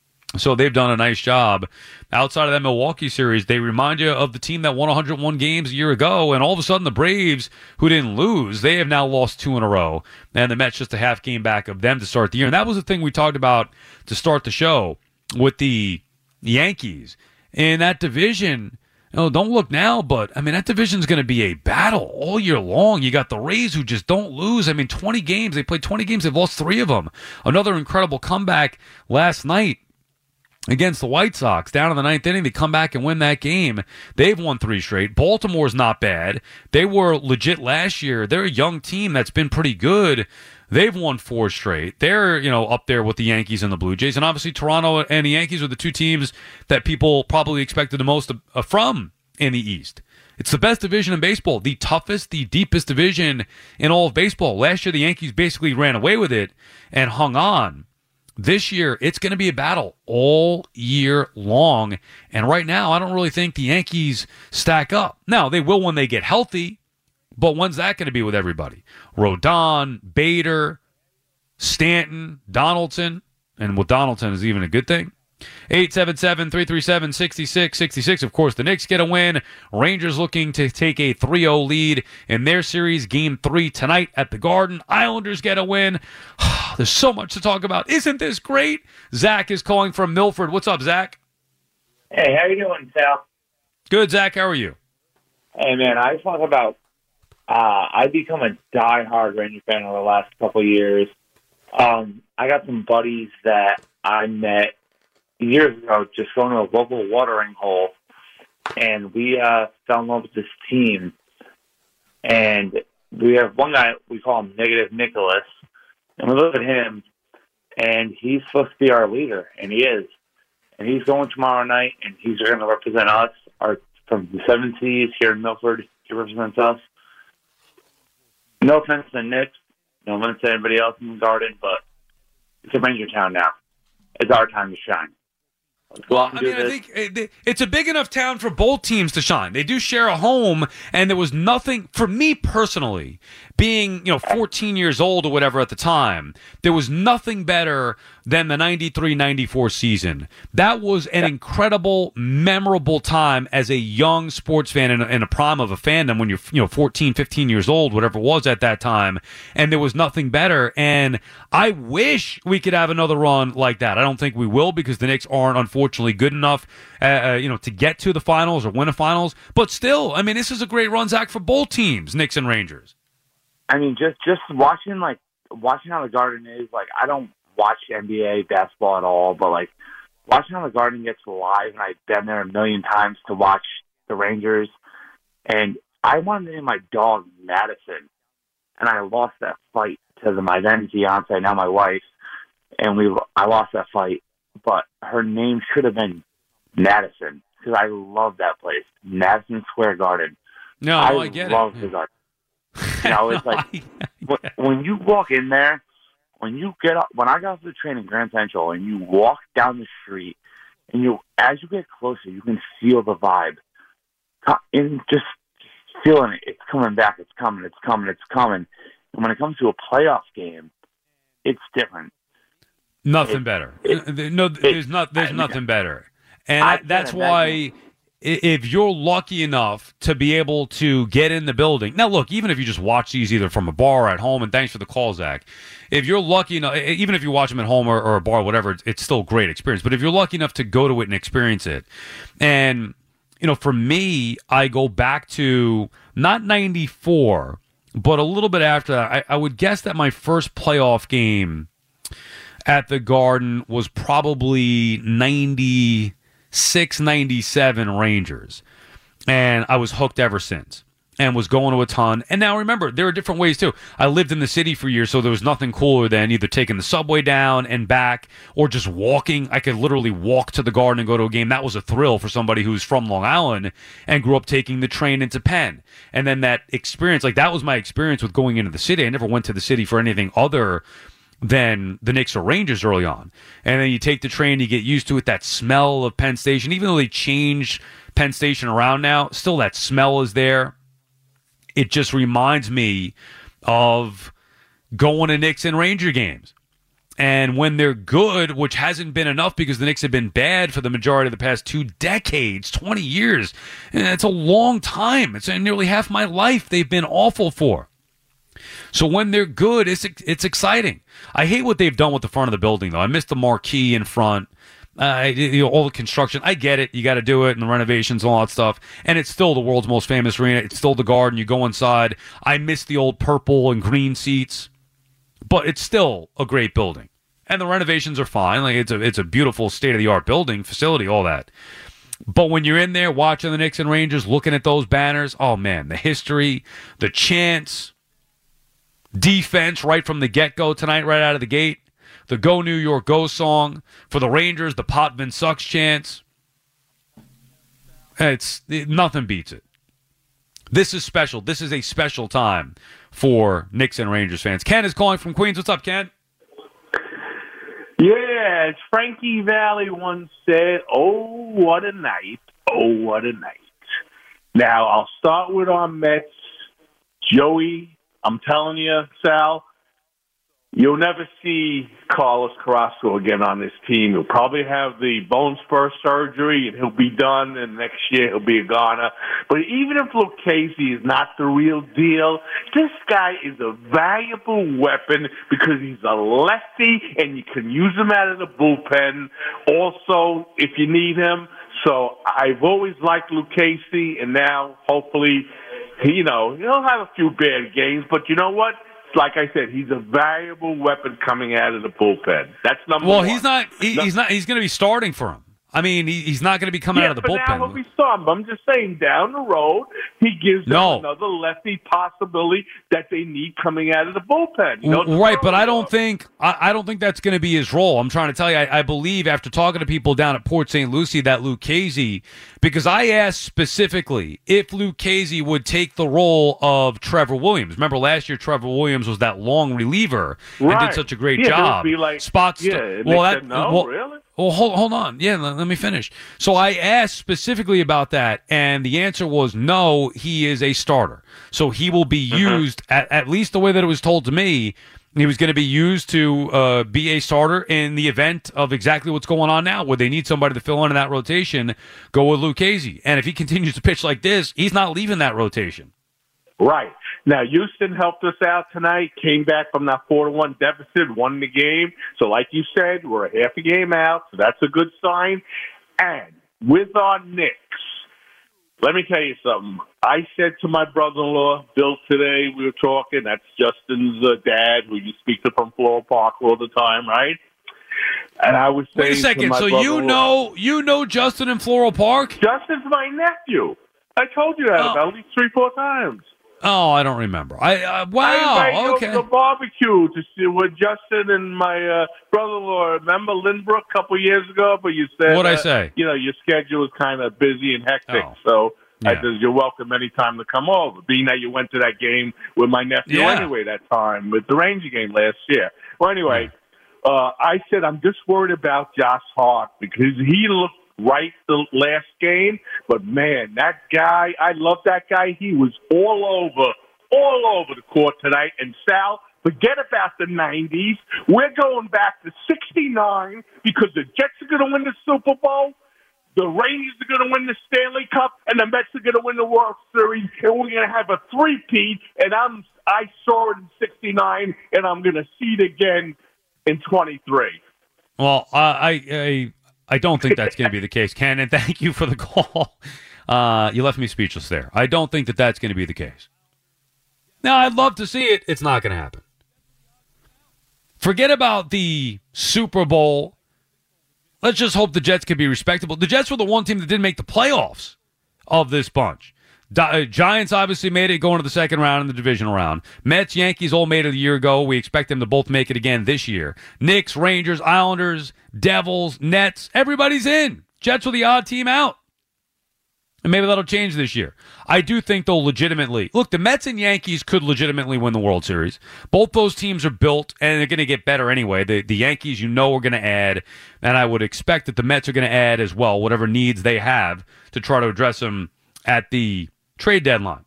So they've done a nice job. Outside of that Milwaukee series, they remind you of the team that won one hundred one games a year ago, and all of a sudden the Braves, who didn't lose, they have now lost two in a row, and the Mets just a half game back of them to start the year. And that was the thing we talked about to start the show with the Yankees. In that division, you know, don't look now, but, I mean, that division's going to be a battle all year long. You got the Rays who just don't lose. I mean, twenty games. They played twenty games. They've lost three of them. Another incredible comeback last night against the White Sox. Down in the ninth inning, they come back and win that game. They've won three straight. Baltimore's not bad. They were legit last year. They're a young team that's been pretty good. They've won four straight. They're, you know, up there with the Yankees and the Blue Jays. And obviously Toronto and the Yankees are the two teams that people probably expected the most uh, from in the East. It's the best division in baseball, the toughest, the deepest division in all of baseball. Last year, the Yankees basically ran away with it and hung on. This year, it's going to be a battle all year long. And right now, I don't really think the Yankees stack up. Now, they will when they get healthy, but when's that going to be with everybody? Rodon, Bader, Stanton, Donaldson, and with Donaldson is even a good thing. eight seven seven, three three seven, six six six six. Of course, the Knicks get a win. Rangers looking to take a three oh lead in their series, game three tonight at the Garden. Islanders get a win. There's so much to talk about. Isn't this great? Zach is calling from Milford. What's up, Zach? Hey, how you doing, Sal? Good, Zach. How are you? Hey, man, I just want to talk about uh, I've become a diehard Ranger fan over the last couple of years. Um, I got some buddies that I met years ago just going to a local watering hole, and we uh, fell in love with this team. And we have one guy, we call him Negative Nicholas, and we look at him, and he's supposed to be our leader, and he is. And he's going tomorrow night, and he's going to represent us, our from the seven C's here in Milford. He represents us. No offense to the Knicks, no offense to anybody else in the Garden, but it's a Ranger town now. It's our time to shine. Well, I mean, I think it's a big enough town for both teams to shine. They do share a home, and there was nothing, for me personally, being, you know, fourteen years old or whatever at the time, there was nothing better than the ninety-three ninety-four season. That was an incredible, memorable time as a young sports fan in a, in a prime of a fandom when you're, you know, fourteen, fifteen years old, whatever it was at that time, and there was nothing better. And I wish we could have another run like that. I don't think we will because the Knicks aren't, unfortunately, good enough, uh, you know, to get to the finals or win a finals. But still, I mean, this is a great run, Zach, for both teams, Knicks and Rangers. I mean, just just watching like watching how the Garden is. Like, I don't watch N B A basketball at all, but like watching how the Garden gets live, and I've been there a million times to watch the Rangers. And I wanted to name my dog Madison, and I lost that fight to the, my then fiance, now my wife, and we I lost that fight. But her name should have been Madison because I love that place, Madison Square Garden. No, I, I get love it. the Garden. You know, it's No, like I- when, when you walk in there, when you get up, when I got off the train in Grand Central, and you walk down the street, and you, as you get closer, you can feel the vibe, and just feeling it. It's coming back. It's coming. It's coming. It's coming. And when it comes to a playoff game, it's different. Nothing It- better. it- no, there's it- not. There's I- nothing better, and I I- can't that's imagine. why i- if you're lucky enough to be able to get in the building. Now, look, even if you just watch these either from a bar or at home, and thanks for the call, Zach. If you're lucky enough, even if you watch them at home or, or a bar, whatever, it's, it's still a great experience. But if you're lucky enough to go to it and experience it, and you know, for me, I go back to not ninety-four, but a little bit after that. I, I would guess that my first playoff game at the Garden was probably ninety-six, ninety-seven Rangers. And I was hooked ever since and was going to a ton. And now remember, there are different ways too. I lived in the city for years, so there was nothing cooler than either taking the subway down and back or just walking. I could literally walk to the Garden and go to a game. That was a thrill for somebody who's from Long Island and grew up taking the train into Penn. And then that experience, like that was my experience with going into the city. I never went to the city for anything other than the Knicks or Rangers early on. And then you take the train, you get used to it, that smell of Penn Station. Even though they changed Penn Station around now, still that smell is there. It just reminds me of going to Knicks and Ranger games. And when they're good, which hasn't been enough because the Knicks have been bad for the majority of the past two decades, twenty years. And it's a long time. It's nearly half my life they've been awful for. So when they're good, it's it's exciting. I hate what they've done with the front of the building, though. I miss the marquee in front. Uh, you know, all the construction. I get it. You got to do it and the renovations and all that stuff. And it's still the world's most famous arena. It's still the Garden. You go inside. I miss the old purple and green seats. But it's still a great building. And the renovations are fine. Like it's a it's a beautiful state-of-the-art building, facility, all that. But when you're in there watching the Knicks and Rangers, looking at those banners, oh, man, the history, the chants, defense right from the get-go tonight, right out of the gate. The Go New York Go song. For the Rangers, the Potvin sucks chants. It's it, nothing beats it. This is special. This is a special time for Knicks and Rangers fans. Ken is calling from Queens. What's up, Ken? Yeah, as Frankie Valli once said, oh, what a night. Oh, what a night. Now, I'll start with our Mets. Joey, I'm telling you, Sal, you'll never see Carlos Carrasco again on this team. He'll probably have the bone spur surgery, and he'll be done, and next year he'll be a goner. But even if Lucchesi is not the real deal, this guy is a valuable weapon because he's a lefty, and you can use him out of the bullpen also if you need him. So I've always liked Lucchesi, and now hopefully, you know, he'll have a few bad games, but you know what? Like I said, he's a valuable weapon coming out of the bullpen. That's number well, one. Well, he's not. He, he's not. He's going to be starting for him. I mean, he, he's not going to be coming yeah, out of the but bullpen. Now he'll be starting. I'm just saying, down the road, he gives no. them another lefty possibility that they need coming out of the bullpen. You know, right, but I don't think I, I don't think that's going to be his role. I'm trying to tell you, I, I believe after talking to people down at Port Saint Lucie that Lucchesi, because I asked specifically if Lucchesi would take the role of Trevor Williams. Remember last year, Trevor Williams was that long reliever right. and did such a great yeah, job. Be like, Spots. Yeah, st- well, that said, no, well, really. Well, hold, hold on. Yeah, let, let me finish. So I asked specifically about that, and the answer was no, he is a starter. So he will be used, uh-huh. at, at least the way that it was told to me, he was going to be used to uh, be a starter in the event of exactly what's going on now, where they need somebody to fill in in that rotation, go with Lucchesi. And if he continues to pitch like this, he's not leaving that rotation. Right. Now, Houston helped us out tonight, came back from that four to one deficit, won the game. So like you said, we're a half a game out, so that's a good sign. And with our Knicks, let me tell you something. I said to my brother-in-law, Bill, today, we were talking, that's Justin's uh, dad, who you speak to from Floral Park all the time, right? And I was saying Wait a second, to my so you know you know Justin in Floral Park? Justin's my nephew. I told you that oh. about at least three, four times. Oh, I don't remember. I uh, wow. I invited okay. you to the barbecue to see with Justin and my uh, brother-in-law. Remember Lindbrook a couple years ago? But you said what'd uh, I say? You know your schedule was kind of busy and hectic, oh. so I Yeah. said, you're welcome anytime to come over. Being that you went to that game with my nephew Yeah. anyway that time, with the Ranger game last year. Well, anyway, uh, I said, I'm just worried about Josh Hart because he looked right the last game. But, man, that guy, I love that guy. He was all over, all over the court tonight. And, Sal, forget about the nineties. We're going back to sixty-nine because the Jets are going to win the Super Bowl. The Rangers are going to win the Stanley Cup, and the Mets are going to win the World Series, and we're going to have a three-peat. And I'm, I saw it in sixty-nine, and I'm going to see it again in twenty-three. Well, uh, I, I I don't think that's going to be the case, Ken, and thank you for the call. Uh, you left me speechless there. I don't think that that's going to be the case. Now, I'd love to see it. It's not going to happen. Forget about the Super Bowl. Let's just hope the Jets can be respectable. The Jets were the one team that didn't make the playoffs of this bunch. Di- Giants obviously made it going to the second round in the divisional round. Mets, Yankees all made it a year ago. We expect them to both make it again this year. Knicks, Rangers, Islanders, Devils, Nets, everybody's in. Jets were the odd team out. And maybe that'll change this year. I do think they'll legitimately... Look, the Mets and Yankees could legitimately win the World Series. Both those teams are built, and they're going to get better anyway. The, the Yankees, you know, are going to add, and I would expect that the Mets are going to add as well, whatever needs they have to try to address them at the trade deadline.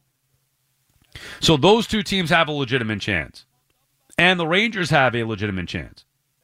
So those two teams have a legitimate chance. And the Rangers have a legitimate chance.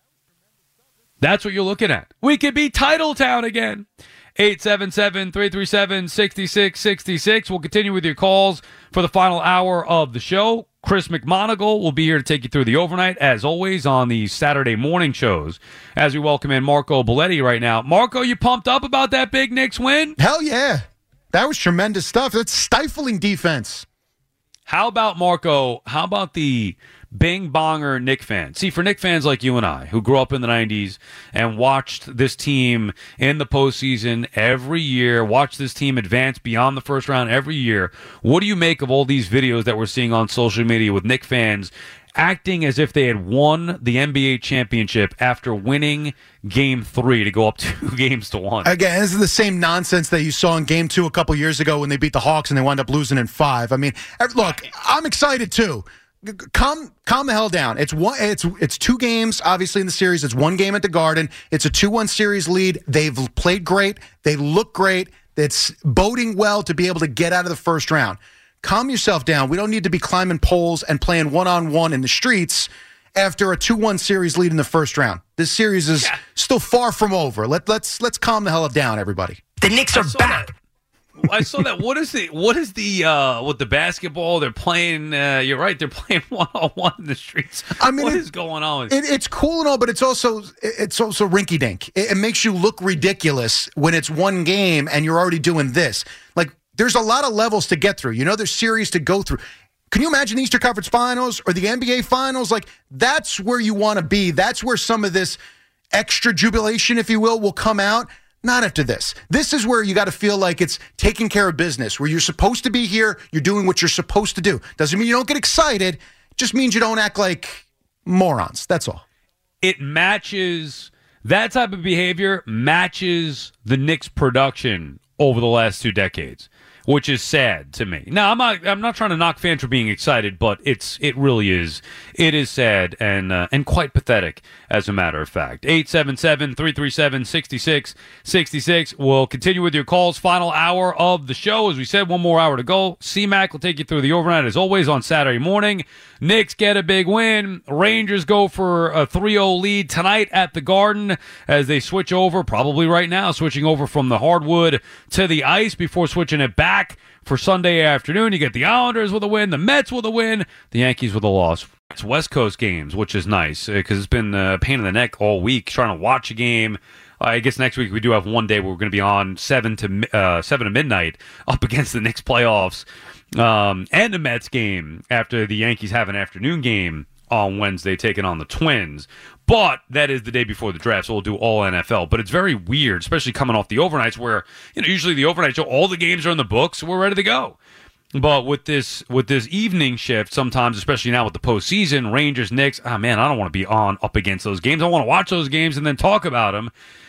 That's what you're looking at. We could be Titletown again. eight seven seven, three three seven, six six six six. We'll continue with your calls for the final hour of the show. Chris McMonagle will be here to take you through the overnight, as always, on the Saturday morning shows, as we welcome in Marco Belletti right now. Marco, you pumped up about that big Knicks win? Hell yeah. That was tremendous stuff. That's stifling defense. How about, Marco, how about the Bing Bonger Knick fans? See, for Knick fans like you and I, who grew up in the nineties and watched this team in the postseason every year, watched this team advance beyond the first round every year, what do you make of all these videos that we're seeing on social media with Knick fans acting as if they had won the N B A championship after winning game three to go up two games to one? Again, this is the same nonsense that you saw in game two a couple years ago when they beat the Hawks and they wound up losing in five. I mean, look, I'm excited too. Calm, calm the hell down. It's one. It's it's two games, obviously, in the series. It's one game at the Garden. It's a two one series lead. They've played great. They look great. It's boding well to be able to get out of the first round. Calm yourself down. We don't need to be climbing poles and playing one-on-one in the streets after a two one series lead in the first round. This series is yeah. still far from over. Let, let's let's calm the hell down, everybody. The Knicks are back. That. I saw that. What is the what is the uh, with the basketball? They're playing. Uh, you're right. They're playing one on one in the streets. I mean, what it, is going on? It, it's cool and all, but it's also it's also rinky dink. It, it makes you look ridiculous when it's one game and you're already doing this. Like, there's a lot of levels to get through. You know, there's series to go through. Can you imagine the Eastern Conference Finals or the N B A Finals? Like, that's where you want to be. That's where some of this extra jubilation, if you will, will come out. Not after this. This is where you got to feel like it's taking care of business, where you're supposed to be here, you're doing what you're supposed to do. Doesn't mean you don't get excited. It just means you don't act like morons. That's all. It matches, that type of behavior matches the Knicks' production over the last two decades, which is sad to me. Now, I'm not I'm not trying to knock fans for being excited, but it's it really is. It is sad and uh, and quite pathetic, as a matter of fact. eight seven seven, three three seven, six six six six. We'll continue with your calls. Final hour of the show. As we said, one more hour to go. C-Mac will take you through the overnight, as always, on Saturday morning. Knicks get a big win. Rangers go for a three oh lead tonight at the Garden as they switch over, probably right now, switching over from the hardwood to the ice before switching it back for Sunday afternoon. You get the Islanders with a win, the Mets with a win, the Yankees with a loss. It's West Coast games, which is nice because it's been a pain in the neck all week trying to watch a game. I guess next week we do have one day where we're going to be on seven to uh, seven to midnight up against the Knicks playoffs um, and the Mets game after the Yankees have an afternoon game on Wednesday taking on the Twins. But that is the day before the draft, so we'll do all N F L. But it's very weird, especially coming off the overnights where, you know, usually the overnight show, all the games are in the books, so we're ready to go. But with this with this evening shift, sometimes, especially now with the postseason, Rangers, Knicks, ah, man, I don't want to be on up against those games. I want to watch those games and then talk about them.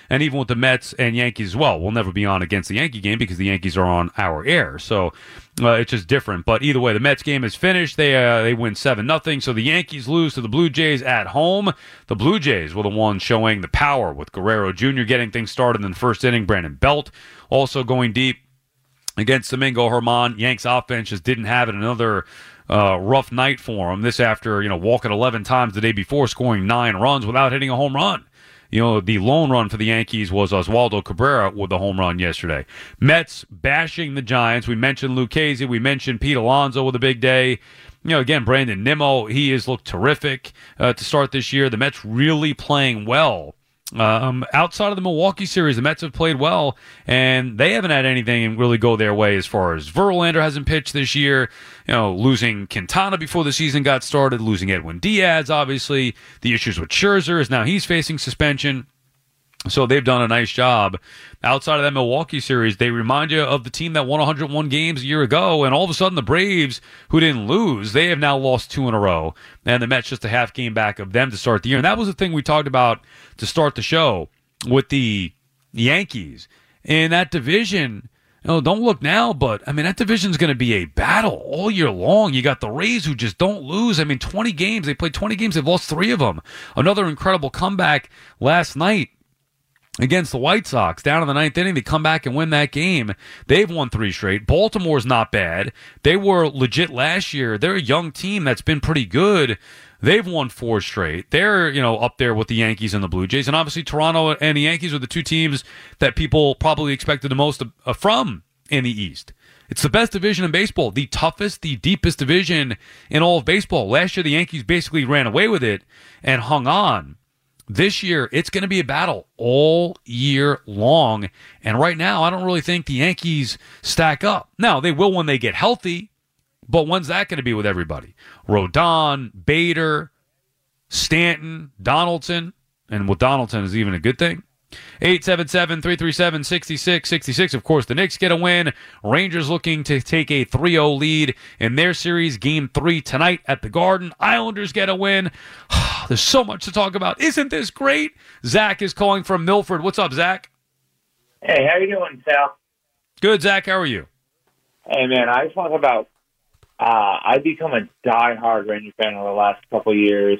and even with the Mets and Yankees as well. We'll never be on against the Yankee game because the Yankees are on our air. So uh, it's just different. But either way, the Mets game is finished. They uh, they win seven nothing. So the Yankees lose to the Blue Jays at home. The Blue Jays were the ones showing the power with Guerrero Junior getting things started in the first inning. Brandon Belt also going deep against Domingo Germán. Yanks offense just didn't have it. Another uh, rough night for him. This after, you know, walking eleven times the day before, scoring nine runs without hitting a home run. You know, the lone run for the Yankees was Oswaldo Cabrera with the home run yesterday. Mets bashing the Giants. We mentioned Lucchesi. We mentioned Pete Alonso with a big day. You know, again, Brandon Nimmo, he has looked terrific uh, to start this year. The Mets really playing well. Um, outside of the Milwaukee series, the Mets have played well, and they haven't had anything really go their way as far as Verlander hasn't pitched this year. You know, losing Quintana before the season got started, losing Edwin Diaz, obviously. The issues with Scherzer is now he's facing suspension. So they've done a nice job. Outside of that Milwaukee series, they remind you of the team that won one hundred one games a year ago, and all of a sudden the Braves, who didn't lose, they have now lost two in a row, and the Mets just a half game back of them to start the year. And that was the thing we talked about to start the show with the Yankees. In that division, you know, don't look now, but, I mean, that division's going to be a battle all year long. You got the Rays who just don't lose. I mean, twenty games. They played twenty games. They've lost three of them. Another incredible comeback last night against the White Sox. Down in the ninth inning, they come back and win that game. They've won three straight. Baltimore's not bad. They were legit last year. They're a young team that's been pretty good. They've won four straight. They're, you know, up there with the Yankees and the Blue Jays. And obviously Toronto and the Yankees are the two teams that people probably expected the most uh, from in the East. It's the best division in baseball, the toughest, the deepest division in all of baseball. Last year, the Yankees basically ran away with it and hung on. This year, it's going to be a battle all year long. And right now, I don't really think the Yankees stack up. Now, they will when they get healthy, but when's that going to be with everybody? Rodon, Bader, Stanton, Donaldson, and with Donaldson is even a good thing. eight seven seven, three three seven, six six six six. Of course, the Knicks get a win. Rangers looking to take a three oh lead in their series, game three tonight at the Garden. Islanders get a win. There's so much to talk about. Isn't this great? Zach is calling from Milford. What's up, Zach? Hey, how you doing, Sal? Good, Zach. How are you? Hey, man, I talk about uh, I've become a diehard Ranger fan over the last couple of years.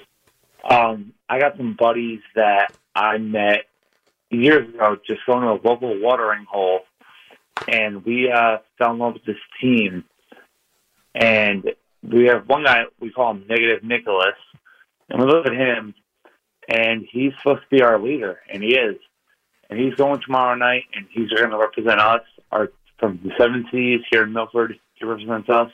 Um, I got some buddies that I met years ago just going to a local watering hole, and we uh, fell in love with this team. And we have one guy, we call him Negative Nicholas, and we look at him, and he's supposed to be our leader, and he is. And he's going tomorrow night, and he's going to represent us, our from the seven C's here in Milford. He represents us.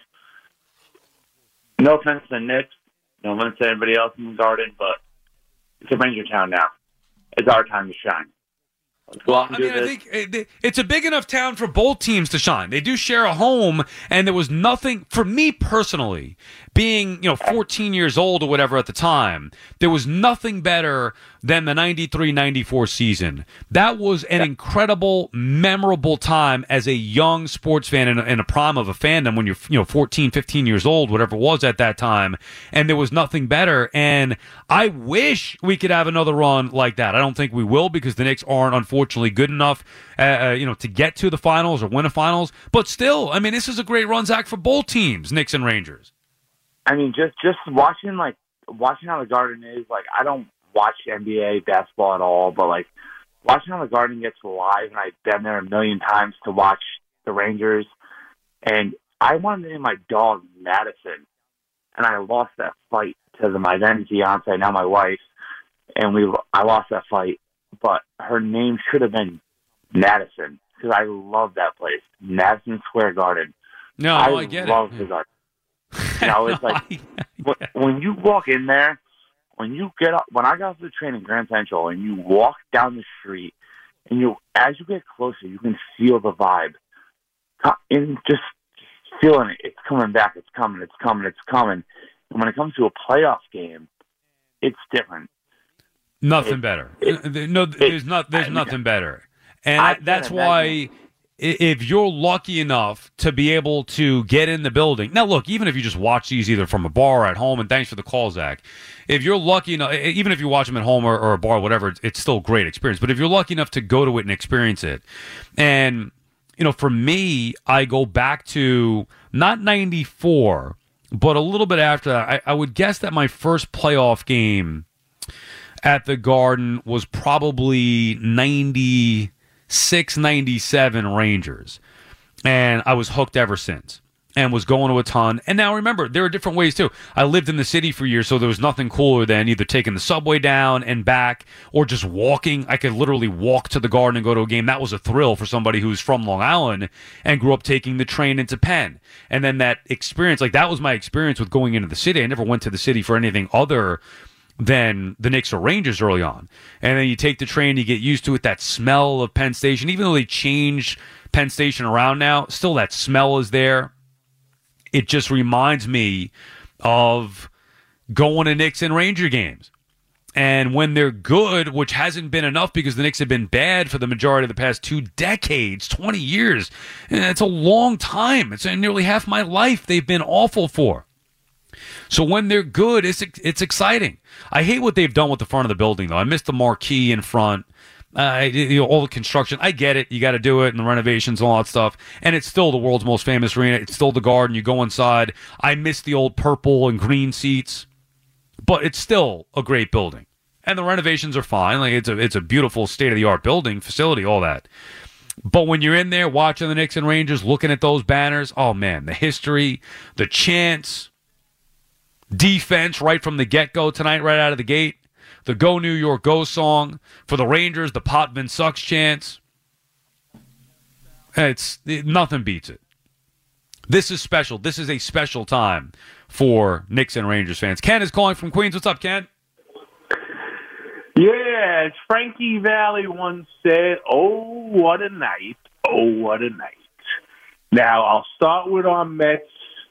No offense to Knicks, no offense to anybody else in the Garden, but it's a Ranger town now. It's our time to shine. Well, I mean, I think it's a big enough town for both teams to shine. They do share a home, and there was nothing, for me personally, being, you know, fourteen years old or whatever at the time, there was nothing better than the ninety-three ninety-four season. That was an incredible, memorable time as a young sports fan in a, in a prime of a fandom when you're, you know, fourteen, fifteen years old, whatever it was at that time, and there was nothing better. And I wish we could have another run like that. I don't think we will because the Knicks aren't, unfortunately, good enough, uh, you know, to get to the finals or win a finals. But still, I mean, this is a great run, Zach, for both teams, Knicks and Rangers. I mean, just just watching like watching how the Garden is. Like, I don't watch N B A basketball at all, but like watching how the Garden gets live, and I've been there a million times to watch the Rangers. And I wanted to name my dog Madison, and I lost that fight to the, my then fiance, now my wife, and we I lost that fight. But her name should have been Madison because I love that place, Madison Square Garden. No, I, I get love it. the Garden. You know, it's like when you walk in there, when you get up, when I got to the train in Grand Central and you walk down the street and you, as you get closer, you can feel the vibe and just feeling it. It's coming back. It's coming. It's coming. It's coming. And when it comes to a playoff game, it's different. Nothing it, better. It, no, there's not. There's I, nothing better, and I that's why i- if you're lucky enough to be able to get in the building. Now, look, even if you just watch these either from a bar or at home, and thanks for the call, Zach. If you're lucky enough, even if you watch them at home or, or a bar, whatever, it's, it's still a great experience. But if you're lucky enough to go to it and experience it, and, you know, for me, I go back to not ninety-four, but a little bit after that. I, I would guess that my first playoff game at the Garden was probably ninety-six, ninety-seven Rangers. And I was hooked ever since and was going to a ton. And now remember, there are different ways too. I lived in the city for years, so there was nothing cooler than either taking the subway down and back or just walking. I could literally walk to the Garden and go to a game. That was a thrill for somebody who's from Long Island and grew up taking the train into Penn. And then that experience, like that was my experience with going into the city. I never went to the city for anything other than the Knicks or Rangers early on. And then you take the train, you get used to it, that smell of Penn Station. Even though they changed Penn Station around now, still that smell is there. It just reminds me of going to Knicks and Ranger games. And when they're good, which hasn't been enough because the Knicks have been bad for the majority of the past two decades, twenty years. And it's a long time. It's nearly half my life they've been awful for. So when they're good, it's it's exciting. I hate what they've done with the front of the building, though. I miss the marquee in front. Uh, you know, all the construction. I get it. You got to do it and the renovations and all that stuff. And it's still the world's most famous arena. It's still the Garden. You go inside. I miss the old purple and green seats, but it's still a great building. And the renovations are fine. Like it's a it's a beautiful state of the art building, facility, all that. But when you're in there watching the Knicks and Rangers, looking at those banners, oh man, the history, the chants, defense right from the get-go tonight, right out of the gate. The Go New York Go song. For the Rangers, the Potvin sucks chants. It's it, nothing beats it. This is special. This is a special time for Knicks and Rangers fans. Ken is calling from Queens. What's up, Ken? Yeah, as Frankie Valli once said, oh, what a night. Oh, what a night. Now, I'll start with our Mets.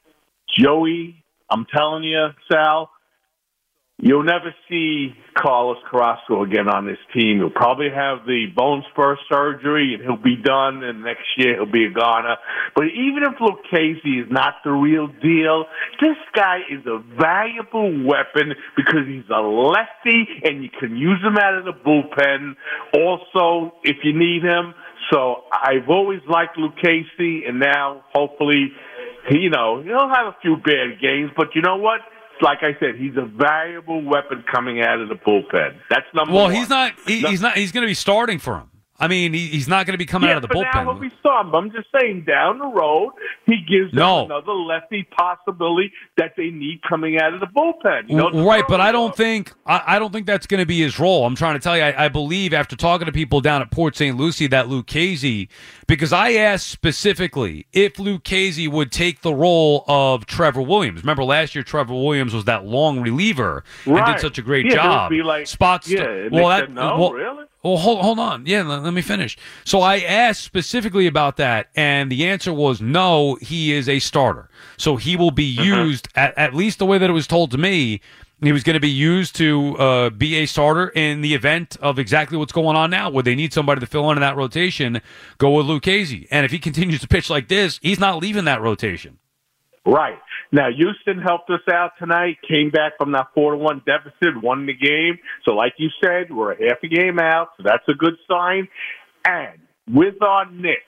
Joey, I'm telling you, Sal, you'll never see Carlos Carrasco again on this team. He'll probably have the bone spur surgery, and he'll be done, and next year he'll be a goner. But even if Lucchesi is not the real deal, this guy is a valuable weapon because he's a lefty, and you can use him out of the bullpen also if you need him. So I've always liked Lucchesi, and now hopefully, you know, he'll have a few bad games, but you know what? Like I said, he's a valuable weapon coming out of the bullpen. That's number well, one. Well, he's not. He, he's not. He's going to be starting for him. I mean, he, he's not going to be coming yeah, out of the but bullpen. Now he'll be starting. I'm just saying, down the road, he gives no. them another lefty possibility that they need coming out of the bullpen. You know, right, but I don't think I, I don't think that's going to be his role. I'm trying to tell you, I, I believe after talking to people down at Port Saint Lucie that Lucchesi, because I asked specifically if Lucchesi would take the role of Trevor Williams. Remember last year, Trevor Williams was that long reliever right. and did such a great yeah, job. Be like, Spots. Yeah, to, well, that said, no, well, really. Well, hold, hold on. Yeah, let, let me finish. So I asked specifically about that, and the answer was no, he is a starter. So he will be used, uh-huh. at, at least the way that it was told to me, he was going to be used to uh, be a starter in the event of exactly what's going on now, where they need somebody to fill in in that rotation, go with Lucchesi. And if he continues to pitch like this, he's not leaving that rotation. Right. Now, Houston helped us out tonight, came back from that four to one deficit, won the game. So like you said, we're a half a game out, so that's a good sign. And with our Knicks,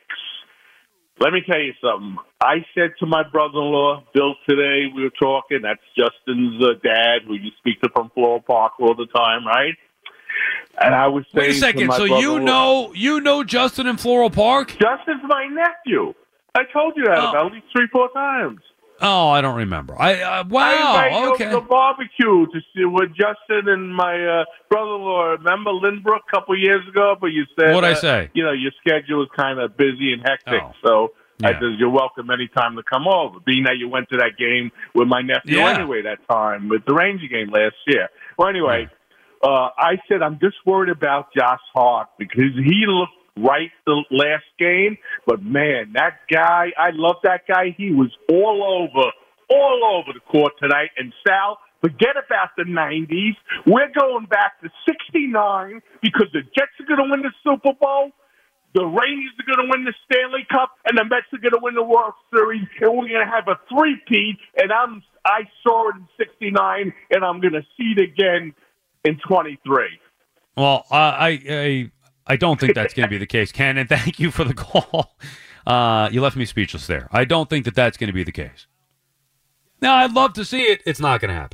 let me tell you something. I said to my brother-in-law, Bill, today, we were talking, that's Justin's uh, dad, who you speak to from Floral Park all the time, right? And I was saying Wait a second, to my so you know you know Justin in Floral Park? Justin's my nephew. I told you that oh. about at least three, four times. Oh, I don't remember. I uh, wow. I invited okay. you to the barbecue to see with Justin and my uh, brother-in-law. Remember Lindbrook a couple years ago? But you said what'd uh, I say? You know your schedule is kind of busy and hectic. Oh. So yeah. I said you're welcome anytime to come over. Being that you went to that game with my nephew yeah. anyway that time with the Ranger game last year. Well, anyway, yeah. uh, I said I'm just worried about Josh Hart because he looked right the last game, but man, that guy, I love that guy. He was all over, all over the court tonight. And Sal, forget about the nineties. We're going back to sixty-nine because the Jets are going to win the Super Bowl. the Rangers are going to win the Stanley Cup, and the Mets are going to win the World Series, and we're going to have a three-peat, and I'm, I saw it in sixty-nine, and I'm going to see it again in twenty-three. Well, uh, I, I I don't think that's going to be the case, Ken, and thank you for the call. Uh, you left me speechless there. I don't think that that's going to be the case. Now, I'd love to see it. It's not going to happen.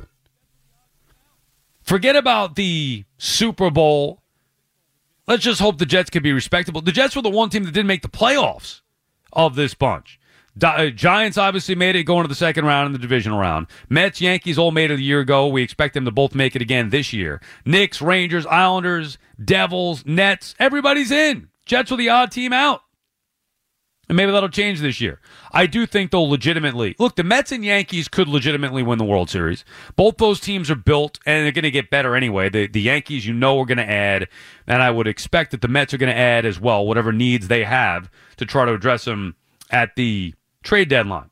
Forget about the Super Bowl. Let's just hope the Jets can be respectable. The Jets were the one team that didn't make the playoffs of this bunch. Di- Giants obviously made it going to the second round in the divisional round. Mets, Yankees all made it a year ago. We expect them to both make it again this year. Knicks, Rangers, Islanders, Devils, Nets, everybody's in. Jets were the odd team out. And maybe that'll change this year. I do think they'll legitimately... Look, the Mets and Yankees could legitimately win the World Series. Both those teams are built, and they're going to get better anyway. The, the Yankees, you know, are going to add, and I would expect that the Mets are going to add as well, whatever needs they have to try to address them at the trade deadline.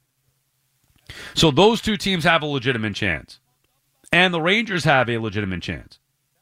So those two teams have a legitimate chance. And the Rangers have a legitimate chance.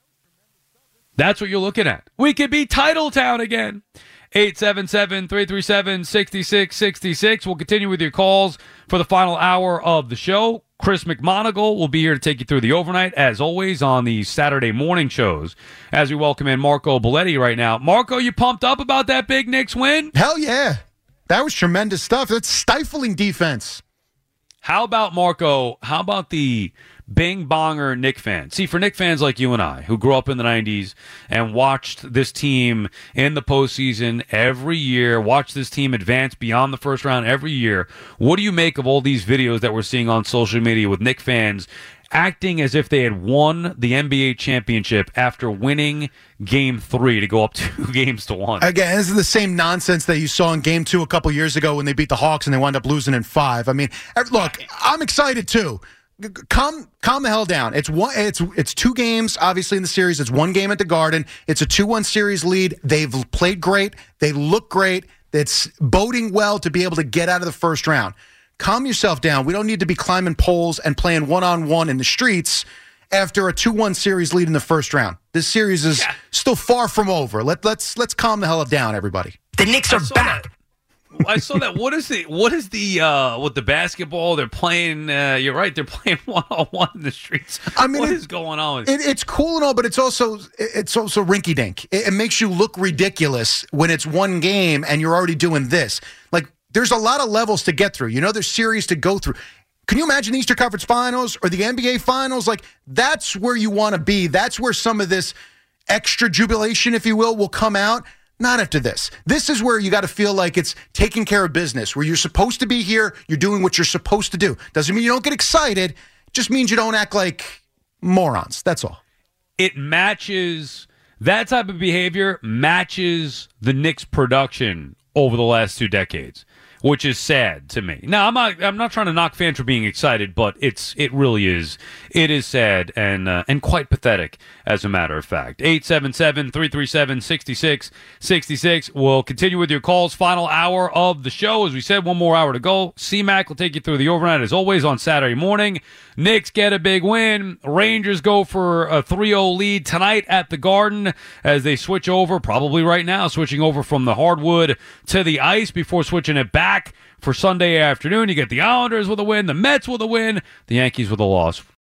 That's what you're looking at. We could be Titletown again. eight seven seven, three three seven, six six six six. We'll continue with your calls for the final hour of the show. Chris McMonagle will be here to take you through the overnight, as always, on the Saturday morning shows, as we welcome in Marco Belletti right now. Marco, you pumped up about that big Knicks win? Hell yeah. That was tremendous stuff. That's stifling defense. How about, Marco, how about the Bing Bonger Knick fans? See, for Knick fans like you and I, who grew up in the nineties and watched this team in the postseason every year, watched this team advance beyond the first round every year, what do you make of all these videos that we're seeing on social media with Knick fans acting as if they had won the N B A championship after winning game three to go up two games to one? Again, this is the same nonsense that you saw in game two a couple years ago when they beat the Hawks and they wound up losing in five. I mean, look, I'm excited too. Calm, calm the hell down. It's one. It's it's two games, obviously, in the series. It's one game at the Garden. It's a two one series lead. They've played great. They look great. It's boding well to be able to get out of the first round. Calm yourself down. We don't need to be climbing poles and playing one-on-one in the streets after a two one series lead in the first round. This series is yeah. still far from over. Let, let's let's calm the hell down, everybody. The Knicks are back. That. I saw that. What is the what is the uh, with the basketball? They're playing. Uh, you're right. They're playing one on one in the streets. I mean, what it, is going on? It, it's cool and all, but it's also it's also rinky dink. It, it makes you look ridiculous when it's one game and you're already doing this. Like, there's a lot of levels to get through. You know, there's series to go through. Can you imagine the Eastern Conference Finals or the N B A Finals? Like, that's where you want to be. That's where some of this extra jubilation, if you will, will come out. Not after this. This is where you got to feel like it's taking care of business, where you're supposed to be here, you're doing what you're supposed to do. Doesn't mean you don't get excited. It just means you don't act like morons. That's all. It matches, that type of behavior matches the Knicks' production over the last two decades, which is sad to me. Now, I'm not I'm not trying to knock fans for being excited, but it's it really is. It is sad and uh, and quite pathetic, as a matter of fact. eight seven seven, three three seven, six six six six. We'll continue with your calls. Final hour of the show. As we said, one more hour to go. C-Mac will take you through the overnight, as always, on Saturday morning. Knicks get a big win. Rangers go for a three oh lead tonight at the Garden as they switch over, probably right now, switching over from the hardwood to the ice before switching it back for Sunday afternoon. You get the Islanders with a win, the Mets with a win, the Yankees with a loss.